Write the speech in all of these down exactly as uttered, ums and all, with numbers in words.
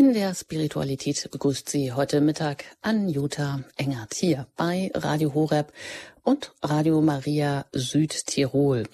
In der Spiritualität begrüßt Sie heute Mittag Anjuta Engert hier bei Radio Horeb und Radio Maria Südtirol.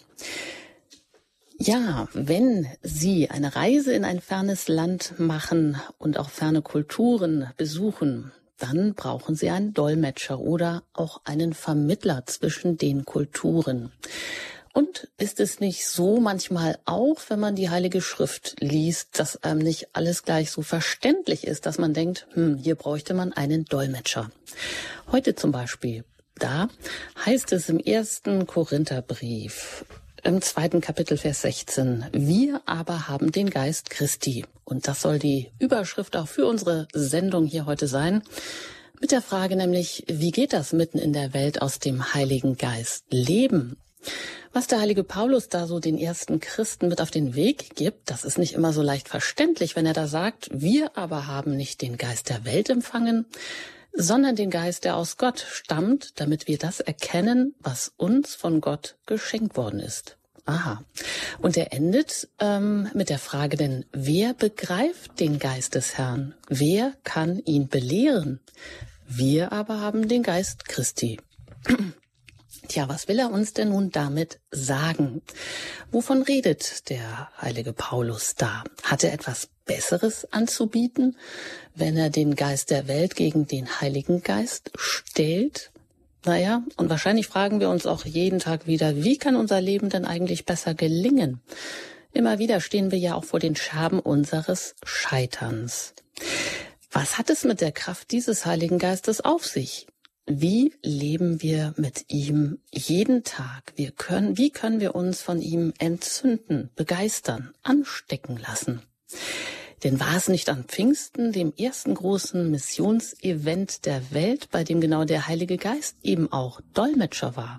Ja, wenn Sie eine Reise in ein fernes Land machen und auch ferne Kulturen besuchen, dann brauchen Sie einen Dolmetscher oder auch einen Vermittler zwischen den Kulturen. Und ist es nicht so manchmal auch, wenn man die Heilige Schrift liest, dass einem nicht alles gleich so verständlich ist, dass man denkt, hm, hier bräuchte man einen Dolmetscher. Heute zum Beispiel, da heißt es im ersten Korintherbrief, im zweiten Kapitel, Vers sechzehn, wir aber haben den Geist Christi. Und das soll die Überschrift auch für unsere Sendung hier heute sein. Mit der Frage nämlich, wie geht das mitten in der Welt aus dem Heiligen Geist leben? Was der heilige Paulus da so den ersten Christen mit auf den Weg gibt, das ist nicht immer so leicht verständlich, wenn er da sagt, wir aber haben nicht den Geist der Welt empfangen, sondern den Geist, der aus Gott stammt, damit wir das erkennen, was uns von Gott geschenkt worden ist. Aha. Und er endet ähm, mit der Frage, denn wer begreift den Geist des Herrn? Wer kann ihn belehren? Wir aber haben den Geist Christi. Tja, was will er uns denn nun damit sagen? Wovon redet der heilige Paulus da? Hat er etwas Besseres anzubieten, wenn er den Geist der Welt gegen den Heiligen Geist stellt? Naja, und wahrscheinlich fragen wir uns auch jeden Tag wieder, wie kann unser Leben denn eigentlich besser gelingen? Immer wieder stehen wir ja auch vor den Scherben unseres Scheiterns. Was hat es mit der Kraft dieses Heiligen Geistes auf sich? Wie leben wir mit ihm jeden Tag? Wir können, wie können wir uns von ihm entzünden, begeistern, anstecken lassen? Denn war es nicht an Pfingsten, dem ersten großen Missionsevent der Welt, bei dem genau der Heilige Geist eben auch Dolmetscher war?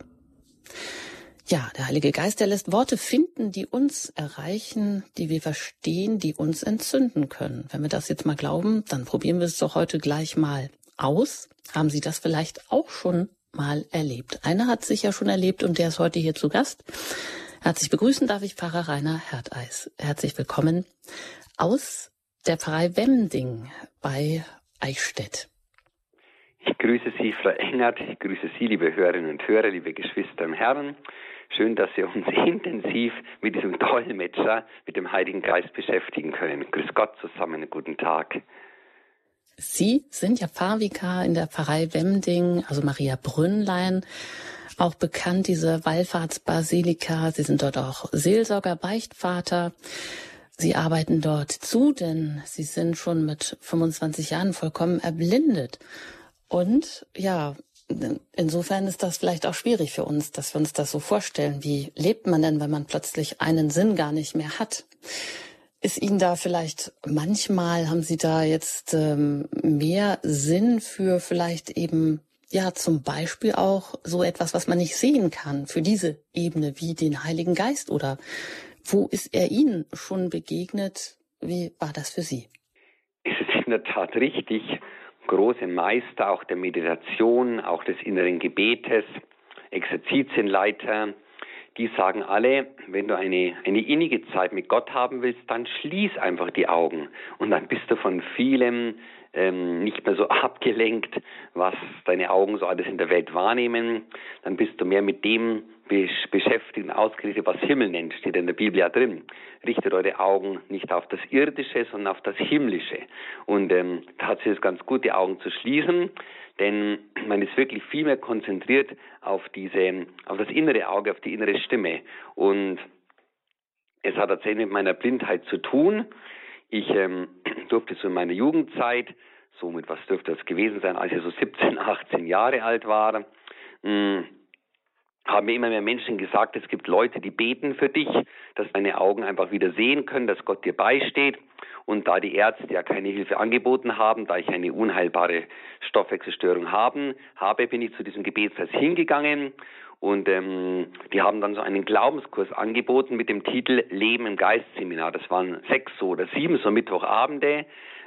Ja, der Heilige Geist, der lässt Worte finden, die uns erreichen, die wir verstehen, die uns entzünden können. Wenn wir das jetzt mal glauben, dann probieren wir es doch heute gleich mal aus. Haben Sie das vielleicht auch schon mal erlebt? Einer hat es sicher schon erlebt und der ist heute hier zu Gast. Herzlich begrüßen darf ich Pfarrer Rainer Herteis. Herzlich willkommen aus der Pfarrei Wemding bei Eichstätt. Ich grüße Sie, Frau Engert. Ich grüße Sie, liebe Hörerinnen und Hörer, liebe Geschwister im Herrn. Schön, dass wir uns intensiv mit diesem Dolmetscher, mit dem Heiligen Geist beschäftigen können. Grüß Gott zusammen, guten Tag. Sie sind ja Pfarrvikar in der Pfarrei Wemding, also Maria Brünnlein, auch bekannt, diese Wallfahrtsbasilika. Sie sind dort auch Seelsorger, Beichtvater. Sie arbeiten dort zu, denn Sie sind schon mit fünfundzwanzig Jahren vollkommen erblindet. Und ja, insofern ist das vielleicht auch schwierig für uns, dass wir uns das so vorstellen. Wie lebt man denn, wenn man plötzlich einen Sinn gar nicht mehr hat? Ist Ihnen da vielleicht manchmal, haben Sie da jetzt ähm, mehr Sinn für vielleicht eben, ja, zum Beispiel auch so etwas, was man nicht sehen kann, für diese Ebene wie den Heiligen Geist? Oder wo ist er Ihnen schon begegnet? Wie war das für Sie? Es ist in der Tat richtig. Große Meister auch der Meditation, auch des inneren Gebetes, Exerzitienleiter, die sagen alle, wenn du eine, eine innige Zeit mit Gott haben willst, dann schließ einfach die Augen und dann bist du von vielem ähm, nicht mehr so abgelenkt, was deine Augen so alles in der Welt wahrnehmen. Dann bist du mehr mit dem beschäftigt und ausgerichtet, was Himmel nennt, steht in der Bibel ja drin. Richtet eure Augen nicht auf das Irdische, sondern auf das Himmlische. Und ähm, tatsächlich ist es ganz gut, die Augen zu schließen, denn man ist wirklich viel mehr konzentriert auf diese, auf das innere Auge, auf die innere Stimme. Und es hat tatsächlich mit meiner Blindheit zu tun. Ich ähm, durfte so in meiner Jugendzeit, somit was dürfte das gewesen sein, als ich so siebzehn, achtzehn Jahre alt war, mh, haben mir immer mehr Menschen gesagt, es gibt Leute, die beten für dich, dass deine Augen einfach wieder sehen können, dass Gott dir beisteht. Und da die Ärzte ja keine Hilfe angeboten haben, da ich eine unheilbare Stoffwechselstörung haben, habe, bin ich zu diesem Gebetskreis hingegangen. Und ähm, die haben dann so einen Glaubenskurs angeboten mit dem Titel Leben im Geist Seminar. Das waren sechs so oder sieben so Mittwochabende,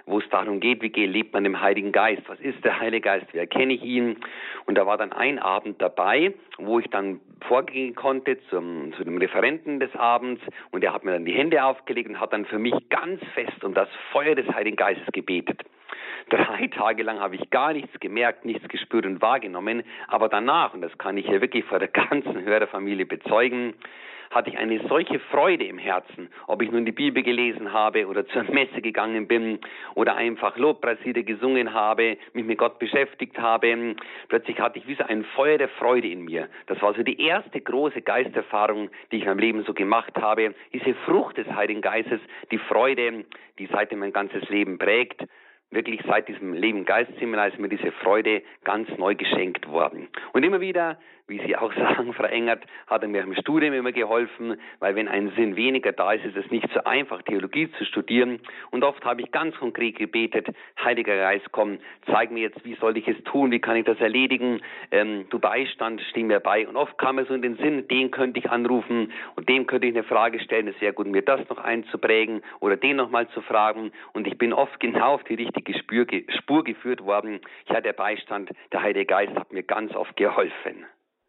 wo es darum geht, wie lebt man im Heiligen Geist, was ist der Heilige Geist, wie erkenne ich ihn. Und da war dann ein Abend dabei, wo ich dann vorgehen konnte zum, zu dem Referenten des Abends, und er hat mir dann die Hände aufgelegt und hat dann für mich ganz fest um das Feuer des Heiligen Geistes gebetet. Drei Tage lang habe ich gar nichts gemerkt, nichts gespürt und wahrgenommen, aber danach, und das kann ich hier wirklich vor der ganzen Hörerfamilie bezeugen, hatte ich eine solche Freude im Herzen, ob ich nun die Bibel gelesen habe oder zur Messe gegangen bin oder einfach Lobpreislieder gesungen habe, mich mit Gott beschäftigt habe. Plötzlich hatte ich wie so ein Feuer der Freude in mir. Das war so die erste große Geisterfahrung, die ich in meinem Leben so gemacht habe. Diese Frucht des Heiligen Geistes, die Freude, die seitdem mein ganzes Leben prägt. Wirklich seit diesem Leben Geistseminar ist mir diese Freude ganz neu geschenkt worden. Und immer wieder, wie Sie auch sagen, Frau Engert, hat er mir im Studium immer geholfen, weil wenn ein Sinn weniger da ist, ist es nicht so einfach, Theologie zu studieren. Und oft habe ich ganz konkret gebetet, Heiliger Geist, komm, zeig mir jetzt, wie soll ich es tun, wie kann ich das erledigen, ähm, du Beistand, steh mir bei. Und oft kam mir so in den Sinn, den könnte ich anrufen und dem könnte ich eine Frage stellen, es wäre gut, mir das noch einzuprägen oder den nochmal zu fragen. Und ich bin oft genau auf die richtige Spur, Spur geführt worden. Ja, der Beistand, der Heilige Geist hat mir ganz oft geholfen.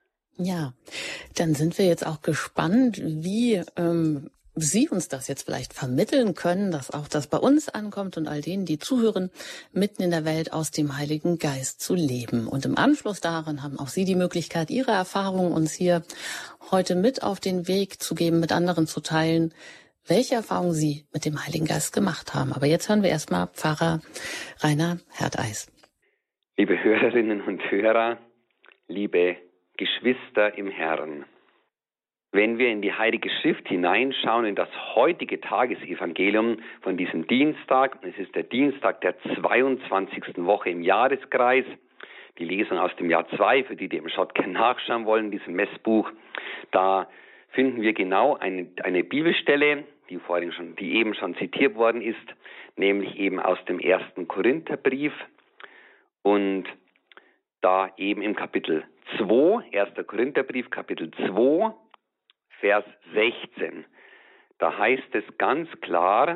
Ja, dann sind wir jetzt auch gespannt, wie ähm, Sie uns das jetzt vielleicht vermitteln können, dass auch das bei uns ankommt und all denen, die zuhören, mitten in der Welt aus dem Heiligen Geist zu leben. Und im Anschluss daran haben auch Sie die Möglichkeit, Ihre Erfahrungen uns hier heute mit auf den Weg zu geben, mit anderen zu teilen, welche Erfahrungen Sie mit dem Heiligen Geist gemacht haben. Aber jetzt hören wir erstmal Pfarrer Rainer Herdeis. Liebe Hörerinnen und Hörer, liebe Geschwister im Herrn, wenn wir in die Heilige Schrift hineinschauen, in das heutige Tagesevangelium von diesem Dienstag, es ist der Dienstag der zweiundzwanzigsten Woche im Jahreskreis, die Lesung aus dem Jahr zwei, für die, die im Schottken nachschauen wollen, diesem Messbuch, da finden wir genau eine, eine Bibelstelle, die vorhin schon, die eben schon zitiert worden ist, nämlich eben aus dem ersten Korintherbrief, und da eben im Kapitel zwei, erster Korintherbrief, Kapitel zwei, Vers sechzehn. Da heißt es ganz klar,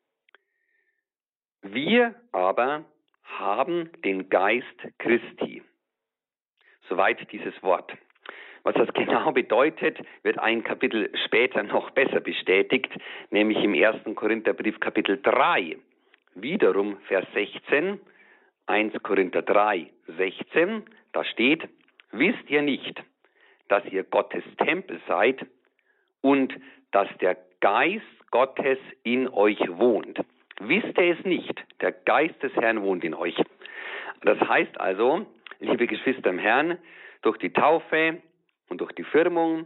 wir aber haben den Geist Christi. Soweit dieses Wort. Was das genau bedeutet, wird ein Kapitel später noch besser bestätigt, nämlich im ersten Korintherbrief, Kapitel drei. Wiederum Vers sechzehn, erster Korinther drei, sechzehn, da steht, wisst ihr nicht, dass ihr Gottes Tempel seid und dass der Geist Gottes in euch wohnt. Wisst ihr es nicht, der Geist des Herrn wohnt in euch. Das heißt also, liebe Geschwister im Herrn, durch die Taufe und durch die Firmung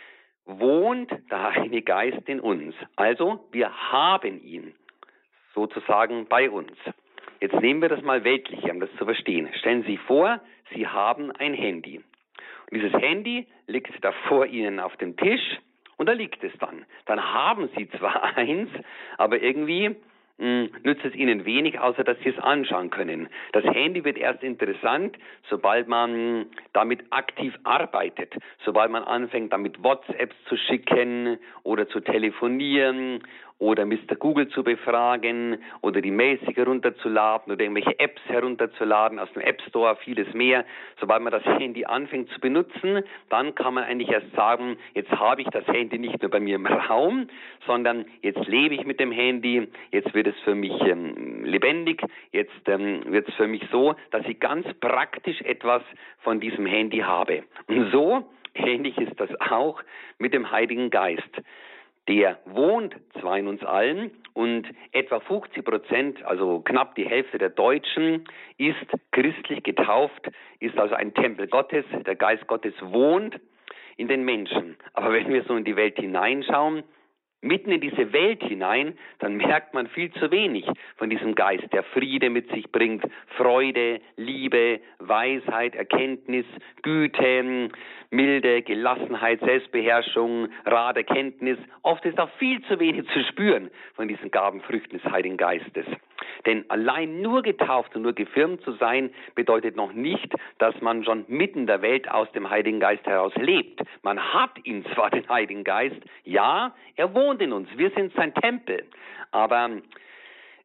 wohnt der Heilige Geist in uns. Also, wir haben ihn sozusagen bei uns. Jetzt nehmen wir das mal weltlich, um das zu verstehen. Stellen Sie sich vor, Sie haben ein Handy. Und dieses Handy liegt da vor Ihnen auf dem Tisch und da liegt es dann. Dann haben Sie zwar eins, aber irgendwie mh, nützt es Ihnen wenig, außer dass Sie es anschauen können. Das Handy wird erst interessant, sobald man damit aktiv arbeitet, sobald man anfängt, damit WhatsApps zu schicken oder zu telefonieren oder Mister Google zu befragen oder die Mails sich herunterzuladen oder irgendwelche Apps herunterzuladen aus dem App Store, vieles mehr. Sobald man das Handy anfängt zu benutzen, dann kann man eigentlich erst sagen, jetzt habe ich das Handy nicht nur bei mir im Raum, sondern jetzt lebe ich mit dem Handy, jetzt wird es für mich ähm, lebendig, jetzt ähm, wird es für mich so, dass ich ganz praktisch etwas von diesem Handy habe. Und so ähnlich ist das auch mit dem Heiligen Geist. Der wohnt zwar in uns allen und etwa fünfzig Prozent, also knapp die Hälfte der Deutschen, ist christlich getauft, ist also ein Tempel Gottes, der Geist Gottes wohnt in den Menschen. Aber wenn wir so in die Welt hineinschauen, mitten in diese Welt hinein, dann merkt man viel zu wenig von diesem Geist, der Friede mit sich bringt, Freude, Liebe, Weisheit, Erkenntnis, Güte, Milde, Gelassenheit, Selbstbeherrschung, Rat, Erkenntnis. Oft ist auch viel zu wenig zu spüren von diesen Gabenfrüchten des Heiligen Geistes. Denn allein nur getauft und nur gefirmt zu sein, bedeutet noch nicht, dass man schon mitten in der Welt aus dem Heiligen Geist heraus lebt. Man hat ihn zwar, den Heiligen Geist, ja, er wohnt in uns, wir sind sein Tempel, aber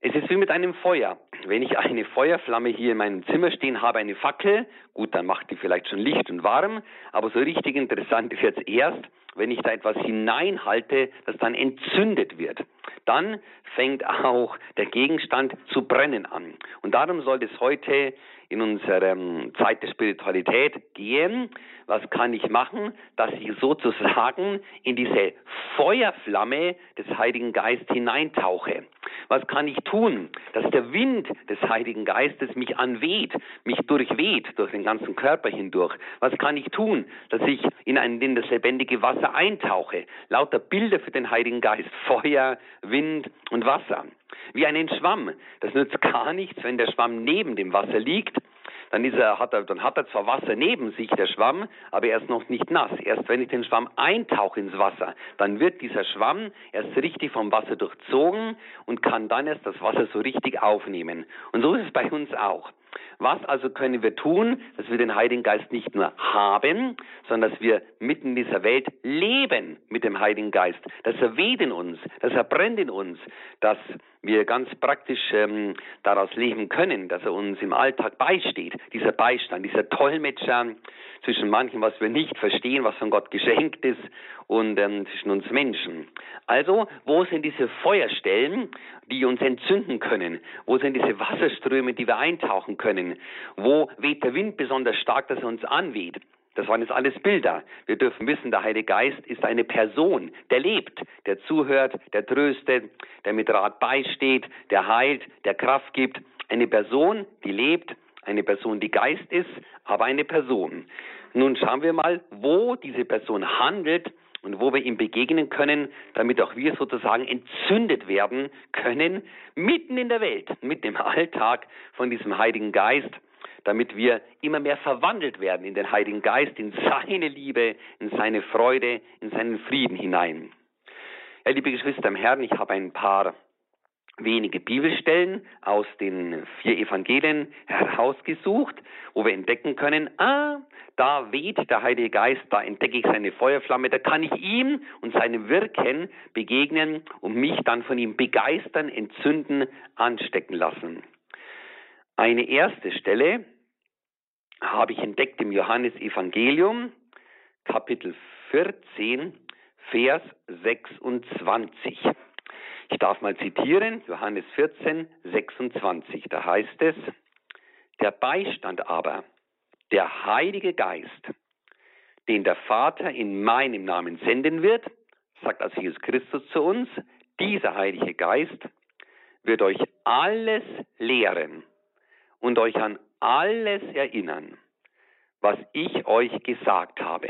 Es ist wie mit einem Feuer. Wenn ich eine Feuerflamme hier in meinem Zimmer stehen habe, eine Fackel, gut, dann macht die vielleicht schon Licht und warm, aber so richtig interessant wird es erst, wenn ich da etwas hineinhalte, das dann entzündet wird. Dann fängt auch der Gegenstand zu brennen an. Und darum soll es heute in unserer Zeit der Spiritualität gehen. Was kann ich machen, dass ich sozusagen in diese Feuerflamme des Heiligen Geistes hineintauche? Was kann ich tun, dass der Wind des Heiligen Geistes mich anweht, mich durchweht, durch den ganzen Körper hindurch? Was kann ich tun, dass ich in, ein, in das lebendige Wasser eintauche? Lauter Bilder für den Heiligen Geist, Feuer, Wind und Wasser. Wie einen Schwamm. Das nützt gar nichts, wenn der Schwamm neben dem Wasser liegt. Dann, ist er, hat er, dann hat er zwar Wasser neben sich, der Schwamm, aber er ist noch nicht nass. Erst wenn ich den Schwamm eintauche ins Wasser, dann wird dieser Schwamm erst richtig vom Wasser durchzogen und kann dann erst das Wasser so richtig aufnehmen. Und so ist es bei uns auch. Was also können wir tun, dass wir den Heiligen Geist nicht nur haben, sondern dass wir mitten in dieser Welt leben mit dem Heiligen Geist. Dass er weht in uns, dass er brennt in uns, dass wir ganz praktisch ähm, daraus leben können, dass er uns im Alltag beisteht. Dieser Beistand, dieser Dolmetscher zwischen manchem, was wir nicht verstehen, was von Gott geschenkt ist, und ähm, zwischen uns Menschen. Also, wo sind diese Feuerstellen, die uns entzünden können? Wo sind diese Wasserströme, die wir eintauchen können? Wo weht der Wind besonders stark, dass er uns anweht? Das waren jetzt alles Bilder. Wir dürfen wissen, der Heilige Geist ist eine Person, der lebt, der zuhört, der tröstet, der mit Rat beisteht, der heilt, der Kraft gibt. Eine Person, die lebt, eine Person, die Geist ist, aber eine Person. Nun schauen wir mal, wo diese Person handelt und wo wir ihm begegnen können, damit auch wir sozusagen entzündet werden können, mitten in der Welt, mit dem Alltag von diesem Heiligen Geist, damit wir immer mehr verwandelt werden in den Heiligen Geist, in seine Liebe, in seine Freude, in seinen Frieden hinein. Ja, liebe Geschwister im Herrn, ich habe ein paar wenige Bibelstellen aus den vier Evangelien herausgesucht, wo wir entdecken können, ah, da weht der Heilige Geist, da entdecke ich seine Feuerflamme, da kann ich ihm und seinem Wirken begegnen und mich dann von ihm begeistern, entzünden, anstecken lassen. Eine erste Stelle habe ich entdeckt im Johannesevangelium, Kapitel vierzehn, Vers sechsundzwanzig. Ich darf mal zitieren, Johannes vierzehn, sechsundzwanzig. Da heißt es, der Beistand aber, der Heilige Geist, den der Vater in meinem Namen senden wird, sagt also Jesus Christus zu uns, dieser Heilige Geist wird euch alles lehren und euch an alles erinnern, was ich euch gesagt habe.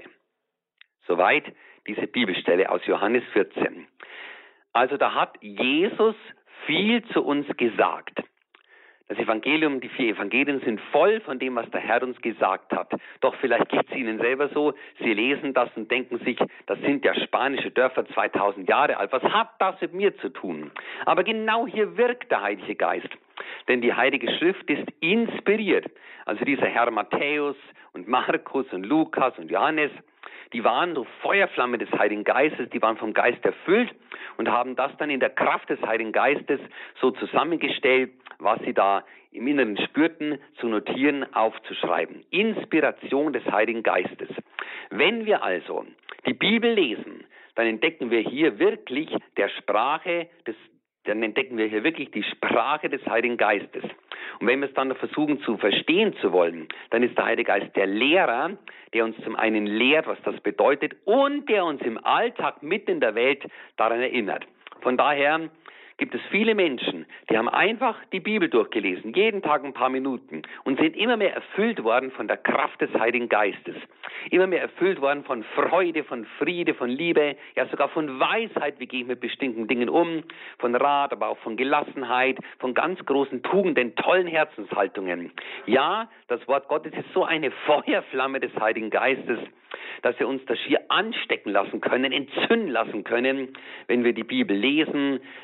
Soweit diese Bibelstelle aus Johannes vierzehn. Also da hat Jesus viel zu uns gesagt. Das Evangelium, die vier Evangelien sind voll von dem, was der Herr uns gesagt hat. Doch vielleicht geht es Ihnen selber so, Sie lesen das und denken sich, das sind ja spanische Dörfer zweitausend Jahre alt. Was hat das mit mir zu tun? Aber genau hier wirkt der Heilige Geist. Denn die Heilige Schrift ist inspiriert. Also dieser Herr Matthäus und Markus und Lukas und Johannes, die waren so Feuerflamme des Heiligen Geistes, die waren vom Geist erfüllt und haben das dann in der Kraft des Heiligen Geistes so zusammengestellt, was sie da im Inneren spürten, zu notieren, aufzuschreiben. Inspiration des Heiligen Geistes. Wenn wir also die Bibel lesen, dann entdecken wir hier wirklich der Sprache des dann entdecken wir hier wirklich die Sprache des Heiligen Geistes. Und wenn wir es dann versuchen zu verstehen zu wollen, dann ist der Heilige Geist der Lehrer, der uns zum einen lehrt, was das bedeutet, und der uns im Alltag mitten in der Welt daran erinnert. Von daher gibt es viele Menschen, die haben einfach die Bibel durchgelesen, jeden Tag ein paar Minuten, und sind immer mehr erfüllt worden von der Kraft des Heiligen Geistes. Immer mehr erfüllt worden von Freude, von Friede, von Liebe, ja sogar von Weisheit, wie gehe ich mit bestimmten Dingen um, von Rat, aber auch von Gelassenheit, von ganz großen Tugenden, tollen Herzenshaltungen. Ja, das Wort Gottes ist so eine Feuerflamme des Heiligen Geistes, dass wir uns das schier anstecken lassen können, entzünden lassen können, wenn wir die Bibel lesen, wenn wir darüber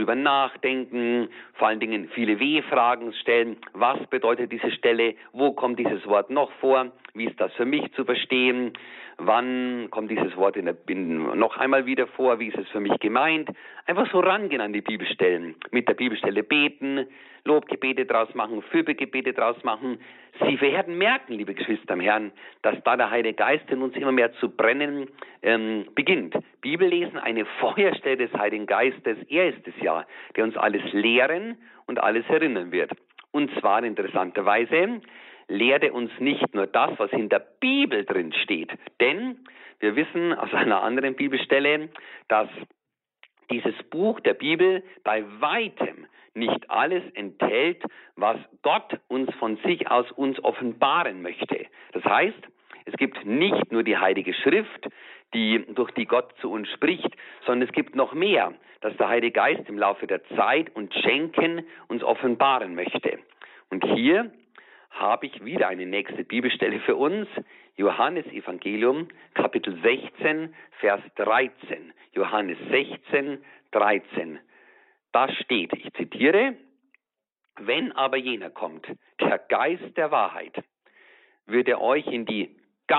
drüber nachdenken, vor allen Dingen viele W-Fragen stellen. Was bedeutet diese Stelle? Wo kommt dieses Wort noch vor? Wie ist das für mich zu verstehen? Wann kommt dieses Wort in der, in, noch einmal wieder vor? Wie ist es für mich gemeint? Einfach so rangehen an die Bibelstellen. Mit der Bibelstelle beten, Lobgebete draus machen, Fürbittgebete draus machen. Sie werden merken, liebe Geschwister im Herrn, dass da der Heilige Geist in uns immer mehr zu brennen ähm, beginnt. Bibellesen, eine Feuerstelle des Heiligen Geistes. Er ist es ja, der uns alles lehren und alles erinnern wird. Und zwar interessanterweise lehrt er uns nicht nur das, was in der Bibel drin steht. Denn wir wissen aus einer anderen Bibelstelle, dass dieses Buch der Bibel bei weitem nicht alles enthält, was Gott uns von sich aus uns offenbaren möchte. Das heißt, es gibt nicht nur die Heilige Schrift, die, durch die Gott zu uns spricht, sondern es gibt noch mehr, das der Heilige Geist im Laufe der Zeit und Schenken uns offenbaren möchte. Und hier habe ich wieder eine nächste Bibelstelle für uns. Johannes Evangelium, Kapitel sechzehn, Vers dreizehn. Johannes sechzehn, dreizehn. Da steht, ich zitiere, wenn aber jener kommt, der Geist der Wahrheit, wird er euch in die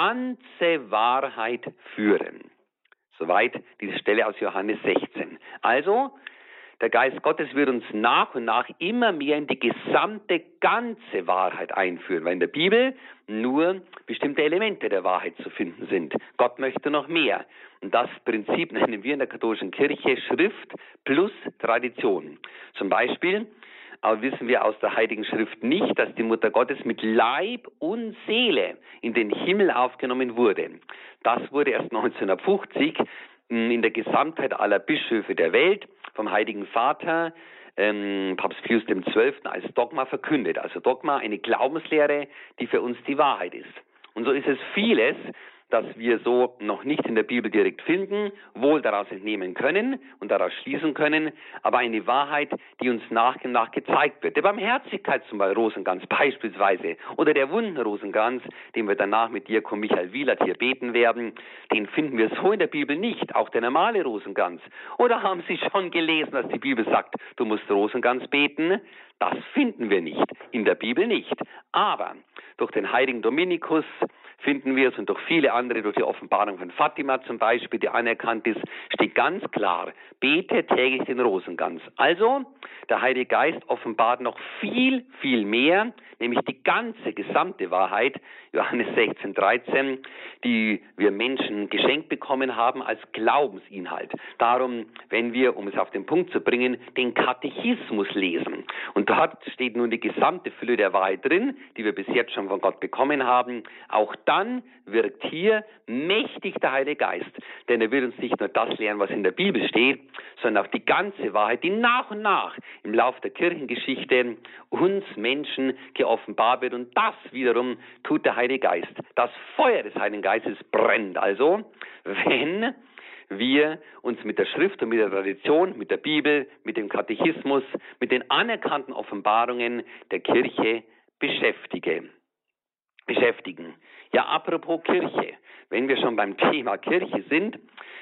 ganze Wahrheit führen. Soweit diese Stelle aus Johannes sechzehn. Also, der Geist Gottes wird uns nach und nach immer mehr in die gesamte, ganze Wahrheit einführen, weil in der Bibel nur bestimmte Elemente der Wahrheit zu finden sind. Gott möchte noch mehr. Und das Prinzip nennen wir in der katholischen Kirche Schrift plus Tradition. Zum Beispiel aber wissen wir aus der Heiligen Schrift nicht, dass die Mutter Gottes mit Leib und Seele in den Himmel aufgenommen wurde. Das wurde erst neunzehnhundertfünfzig in der Gesamtheit aller Bischöfe der Welt vom Heiligen Vater, ähm, Papst Pius der Zwölfte, als Dogma verkündet. Also Dogma, eine Glaubenslehre, die für uns die Wahrheit ist. Und so ist es vieles, das wir so noch nicht in der Bibel direkt finden, wohl daraus entnehmen können und daraus schließen können, aber eine Wahrheit, die uns nach und nach gezeigt wird. Der Barmherzigkeit zum Beispiel, Rosenkranz beispielsweise, oder der Wundenrosenkranz, den wir danach mit Diakon Michael Wielert hier beten werden, den finden wir so in der Bibel nicht, auch der normale Rosenkranz. Oder haben Sie schon gelesen, dass die Bibel sagt, du musst Rosenkranz beten? Das finden wir nicht, in der Bibel nicht. Aber durch den heiligen Dominikus finden wir es und durch viele andere, durch die Offenbarung von Fatima zum Beispiel, die anerkannt ist, steht ganz klar, bete täglich den Rosenkranz. Also, der Heilige Geist offenbart noch viel, viel mehr, nämlich die ganze, gesamte Wahrheit, Johannes sechzehn, dreizehn, die wir Menschen geschenkt bekommen haben als Glaubensinhalt. Darum, wenn wir, um es auf den Punkt zu bringen, den Katechismus lesen. Und dort steht nun die gesamte Fülle der Wahrheit drin, die wir bis jetzt schon von Gott bekommen haben. Auch dann wirkt hier mächtig der Heilige Geist. Denn er will uns nicht nur das lehren, was in der Bibel steht, sondern auch die ganze Wahrheit, die nach und nach im Laufe der Kirchengeschichte uns Menschen geoffenbart wird. Und das wiederum tut der Heilige Geist. Das Feuer des Heiligen Geistes brennt also, wenn wir uns mit der Schrift und mit der Tradition, mit der Bibel, mit dem Katechismus, mit den anerkannten Offenbarungen der Kirche beschäftigen. beschäftigen. Ja, apropos Kirche, wenn wir schon beim Thema Kirche sind,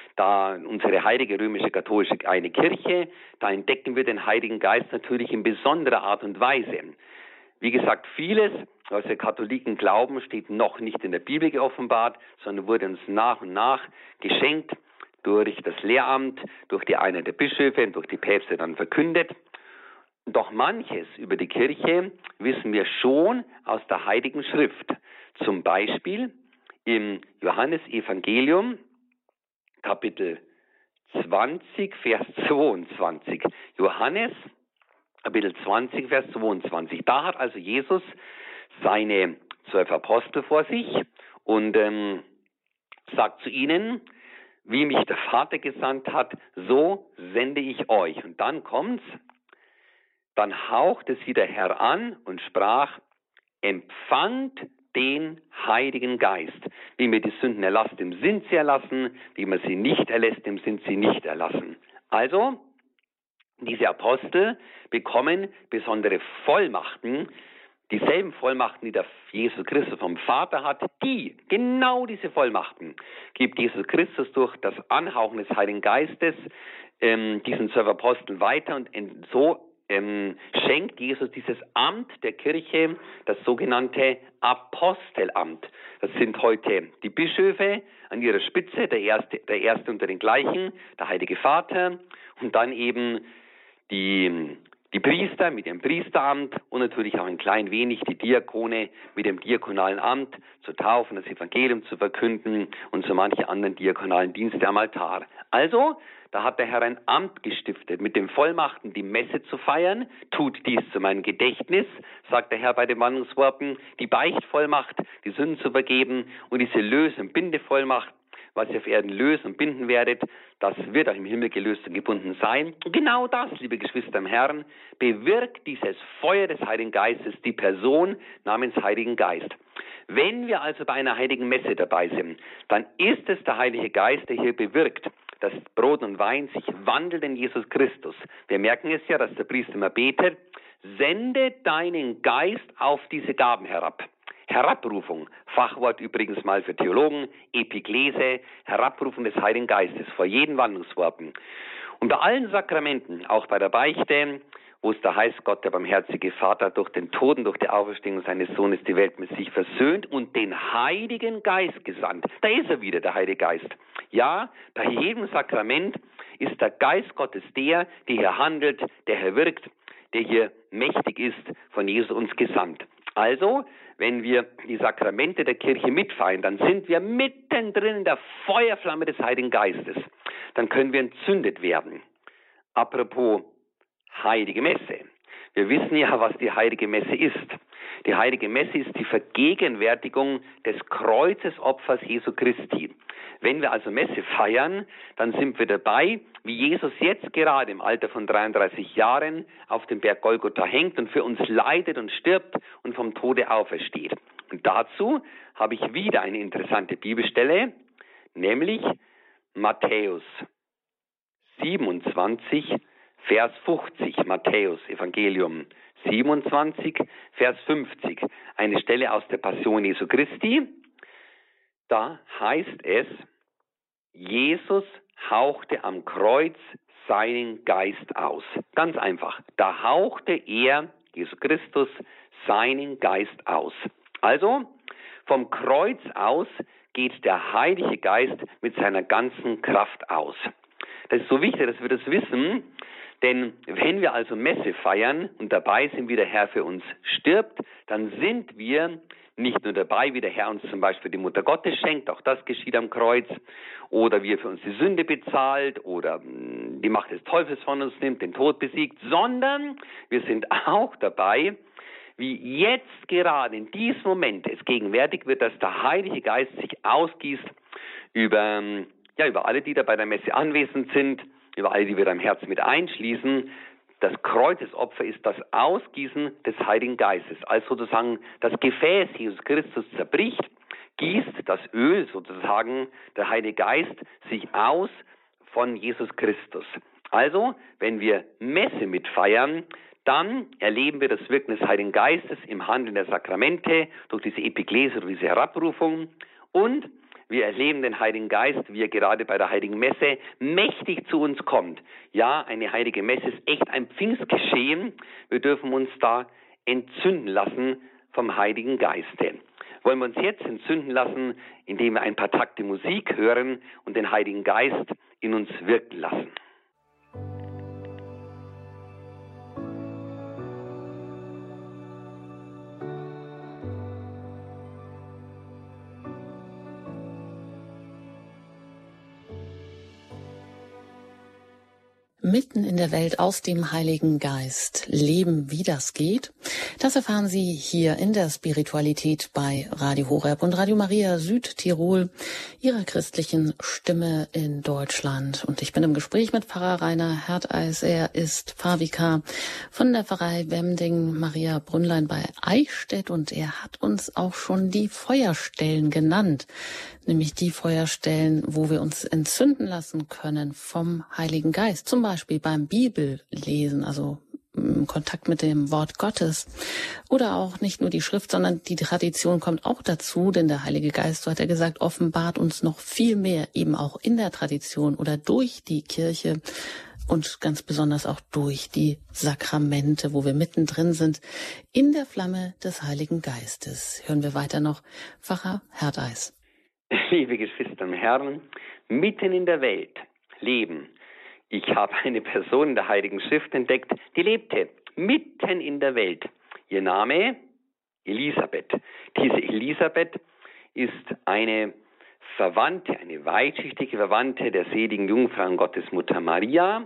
da unsere heilige römische katholische eine Kirche, da entdecken wir den Heiligen Geist natürlich in besonderer Art und Weise. Wie gesagt, vieles, was wir Katholiken glauben, steht noch nicht in der Bibel geoffenbart, sondern wurde uns nach und nach geschenkt durch das Lehramt, durch die Einheit der Bischöfe und durch die Päpste dann verkündet. Doch manches über die Kirche wissen wir schon aus der Heiligen Schrift. Zum Beispiel im Johannesevangelium, Kapitel zwanzig, Vers zweiundzwanzig. Johannes, Kapitel zwanzig, Vers zweiundzwanzig. Da hat also Jesus seine zwölf Apostel vor sich und ähm, sagt zu ihnen, wie mich der Vater gesandt hat, so sende ich euch. Und dann kommt's. Dann hauchte sie der Herr an und sprach, empfangt den Heiligen Geist. Wie mir die Sünden erlasst, dem sind sie erlassen, wie man sie nicht erlässt, dem sind sie nicht erlassen. Also, diese Apostel bekommen besondere Vollmachten, dieselben Vollmachten, die der Jesus Christus vom Vater hat, die, genau diese Vollmachten, gibt Jesus Christus durch das Anhauchen des Heiligen Geistes ähm, diesen zwölf Aposteln weiter und so ähm, schenkt Jesus dieses Amt der Kirche, das sogenannte Apostelamt. Das sind heute die Bischöfe an ihrer Spitze, der erste, der erste unter den gleichen, der Heilige Vater und dann eben die Die Priester mit ihrem Priesteramt und natürlich auch ein klein wenig die Diakone mit dem diakonalen Amt zu taufen, das Evangelium zu verkünden und so manche anderen diakonalen Dienste am Altar. Also, da hat der Herr ein Amt gestiftet, mit den Vollmachten die Messe zu feiern. Tut dies zu meinem Gedächtnis, sagt der Herr bei den Wandlungsworten, die Beichtvollmacht, die Sünden zu vergeben und diese Löse- und Bindevollmacht, was ihr auf Erden lösen und binden werdet, das wird auch im Himmel gelöst und gebunden sein. Und genau das, liebe Geschwister im Herrn, bewirkt dieses Feuer des Heiligen Geistes, die Person namens Heiligen Geist. Wenn wir also bei einer heiligen Messe dabei sind, dann ist es der Heilige Geist, der hier bewirkt, dass Brot und Wein sich wandelt in Jesus Christus. Wir merken es ja, dass der Priester immer betet, sende deinen Geist auf diese Gaben herab. Herabrufung, Fachwort übrigens mal für Theologen, Epiklese, Herabrufung des Heiligen Geistes vor jeden Wandlungsworten. Und bei allen Sakramenten, auch bei der Beichte, wo es da heißt, Gott, der barmherzige Vater, durch den Tod und durch die Auferstehung seines Sohnes die Welt mit sich versöhnt und den Heiligen Geist gesandt. Da ist er wieder, der Heilige Geist. Ja, bei jedem Sakrament ist der Geist Gottes der, der hier handelt, der hier wirkt, der hier mächtig ist, von Jesus uns gesandt. Also, wenn wir die Sakramente der Kirche mitfeiern, dann sind wir mittendrin in der Feuerflamme des Heiligen Geistes. Dann können wir entzündet werden. Apropos Heilige Messe. Wir wissen ja, was die Heilige Messe ist. Die Heilige Messe ist die Vergegenwärtigung des Kreuzesopfers Jesu Christi. Wenn wir also Messe feiern, dann sind wir dabei, wie Jesus jetzt gerade im Alter von dreiunddreißig Jahren auf dem Berg Golgotha hängt und für uns leidet und stirbt und vom Tode aufersteht. Und dazu habe ich wieder eine interessante Bibelstelle, nämlich Matthäus siebenundzwanzig, Vers fünfzig, Matthäus Evangelium siebenundzwanzig, Vers fünfzig, eine Stelle aus der Passion Jesu Christi. Da heißt es, Jesus hauchte am Kreuz seinen Geist aus. Ganz einfach, da hauchte er, Jesus Christus, seinen Geist aus. Also, vom Kreuz aus geht der Heilige Geist mit seiner ganzen Kraft aus. Das ist so wichtig, dass wir das wissen, denn wenn wir also Messe feiern und dabei sind, wie der Herr für uns stirbt, dann sind wir nicht nur dabei, wie der Herr uns zum Beispiel die Mutter Gottes schenkt, auch das geschieht am Kreuz, oder wie er für uns die Sünde bezahlt oder die Macht des Teufels von uns nimmt, den Tod besiegt, sondern wir sind auch dabei, wie jetzt gerade in diesem Moment es gegenwärtig wird, dass der Heilige Geist sich ausgießt über, ja, über alle, die da bei der Messe anwesend sind, über alle, die wir am Herzen mit einschließen. Das Kreuzesopfer ist das Ausgießen des Heiligen Geistes, als sozusagen das Gefäß Jesus Christus zerbricht, gießt das Öl sozusagen, der Heilige Geist, sich aus von Jesus Christus. Also, wenn wir Messe mitfeiern, dann erleben wir das Wirken des Heiligen Geistes im Handeln der Sakramente, durch diese Epiklese, durch diese Herabrufung, und wir erleben den Heiligen Geist, wie er gerade bei der Heiligen Messe mächtig zu uns kommt. Ja, eine Heilige Messe ist echt ein Pfingstgeschehen. Wir dürfen uns da entzünden lassen vom Heiligen Geiste. Wollen wir uns jetzt entzünden lassen, indem wir ein paar Takte Musik hören und den Heiligen Geist in uns wirken lassen. Mitten in der Welt aus dem Heiligen Geist leben, wie das geht. Das erfahren Sie hier in der Spiritualität bei Radio Horeb und Radio Maria Südtirol, Ihrer christlichen Stimme in Deutschland. Und ich bin im Gespräch mit Pfarrer Rainer Herteis. Er ist Pfarrvikar von der Pfarrei Wemding Maria Brünnlein bei Eichstätt und er hat uns auch schon die Feuerstellen genannt. Nämlich die Feuerstellen, wo wir uns entzünden lassen können vom Heiligen Geist. Zum Beispiel beim Bibellesen, also im Kontakt mit dem Wort Gottes. Oder auch nicht nur die Schrift, sondern die Tradition kommt auch dazu, denn der Heilige Geist, so hat er gesagt, offenbart uns noch viel mehr, eben auch in der Tradition oder durch die Kirche, und ganz besonders auch durch die Sakramente, wo wir mittendrin sind, in der Flamme des Heiligen Geistes. Hören wir weiter noch Pfarrer Herdeis. Liebe Geschwister im Herrn, mitten in der Welt leben. Ich habe eine Person in der Heiligen Schrift entdeckt, die lebte mitten in der Welt. Ihr Name? Elisabeth. Diese Elisabeth ist eine Verwandte, eine weitsichtige Verwandte der seligen Jungfrau und Gottesmutter Maria.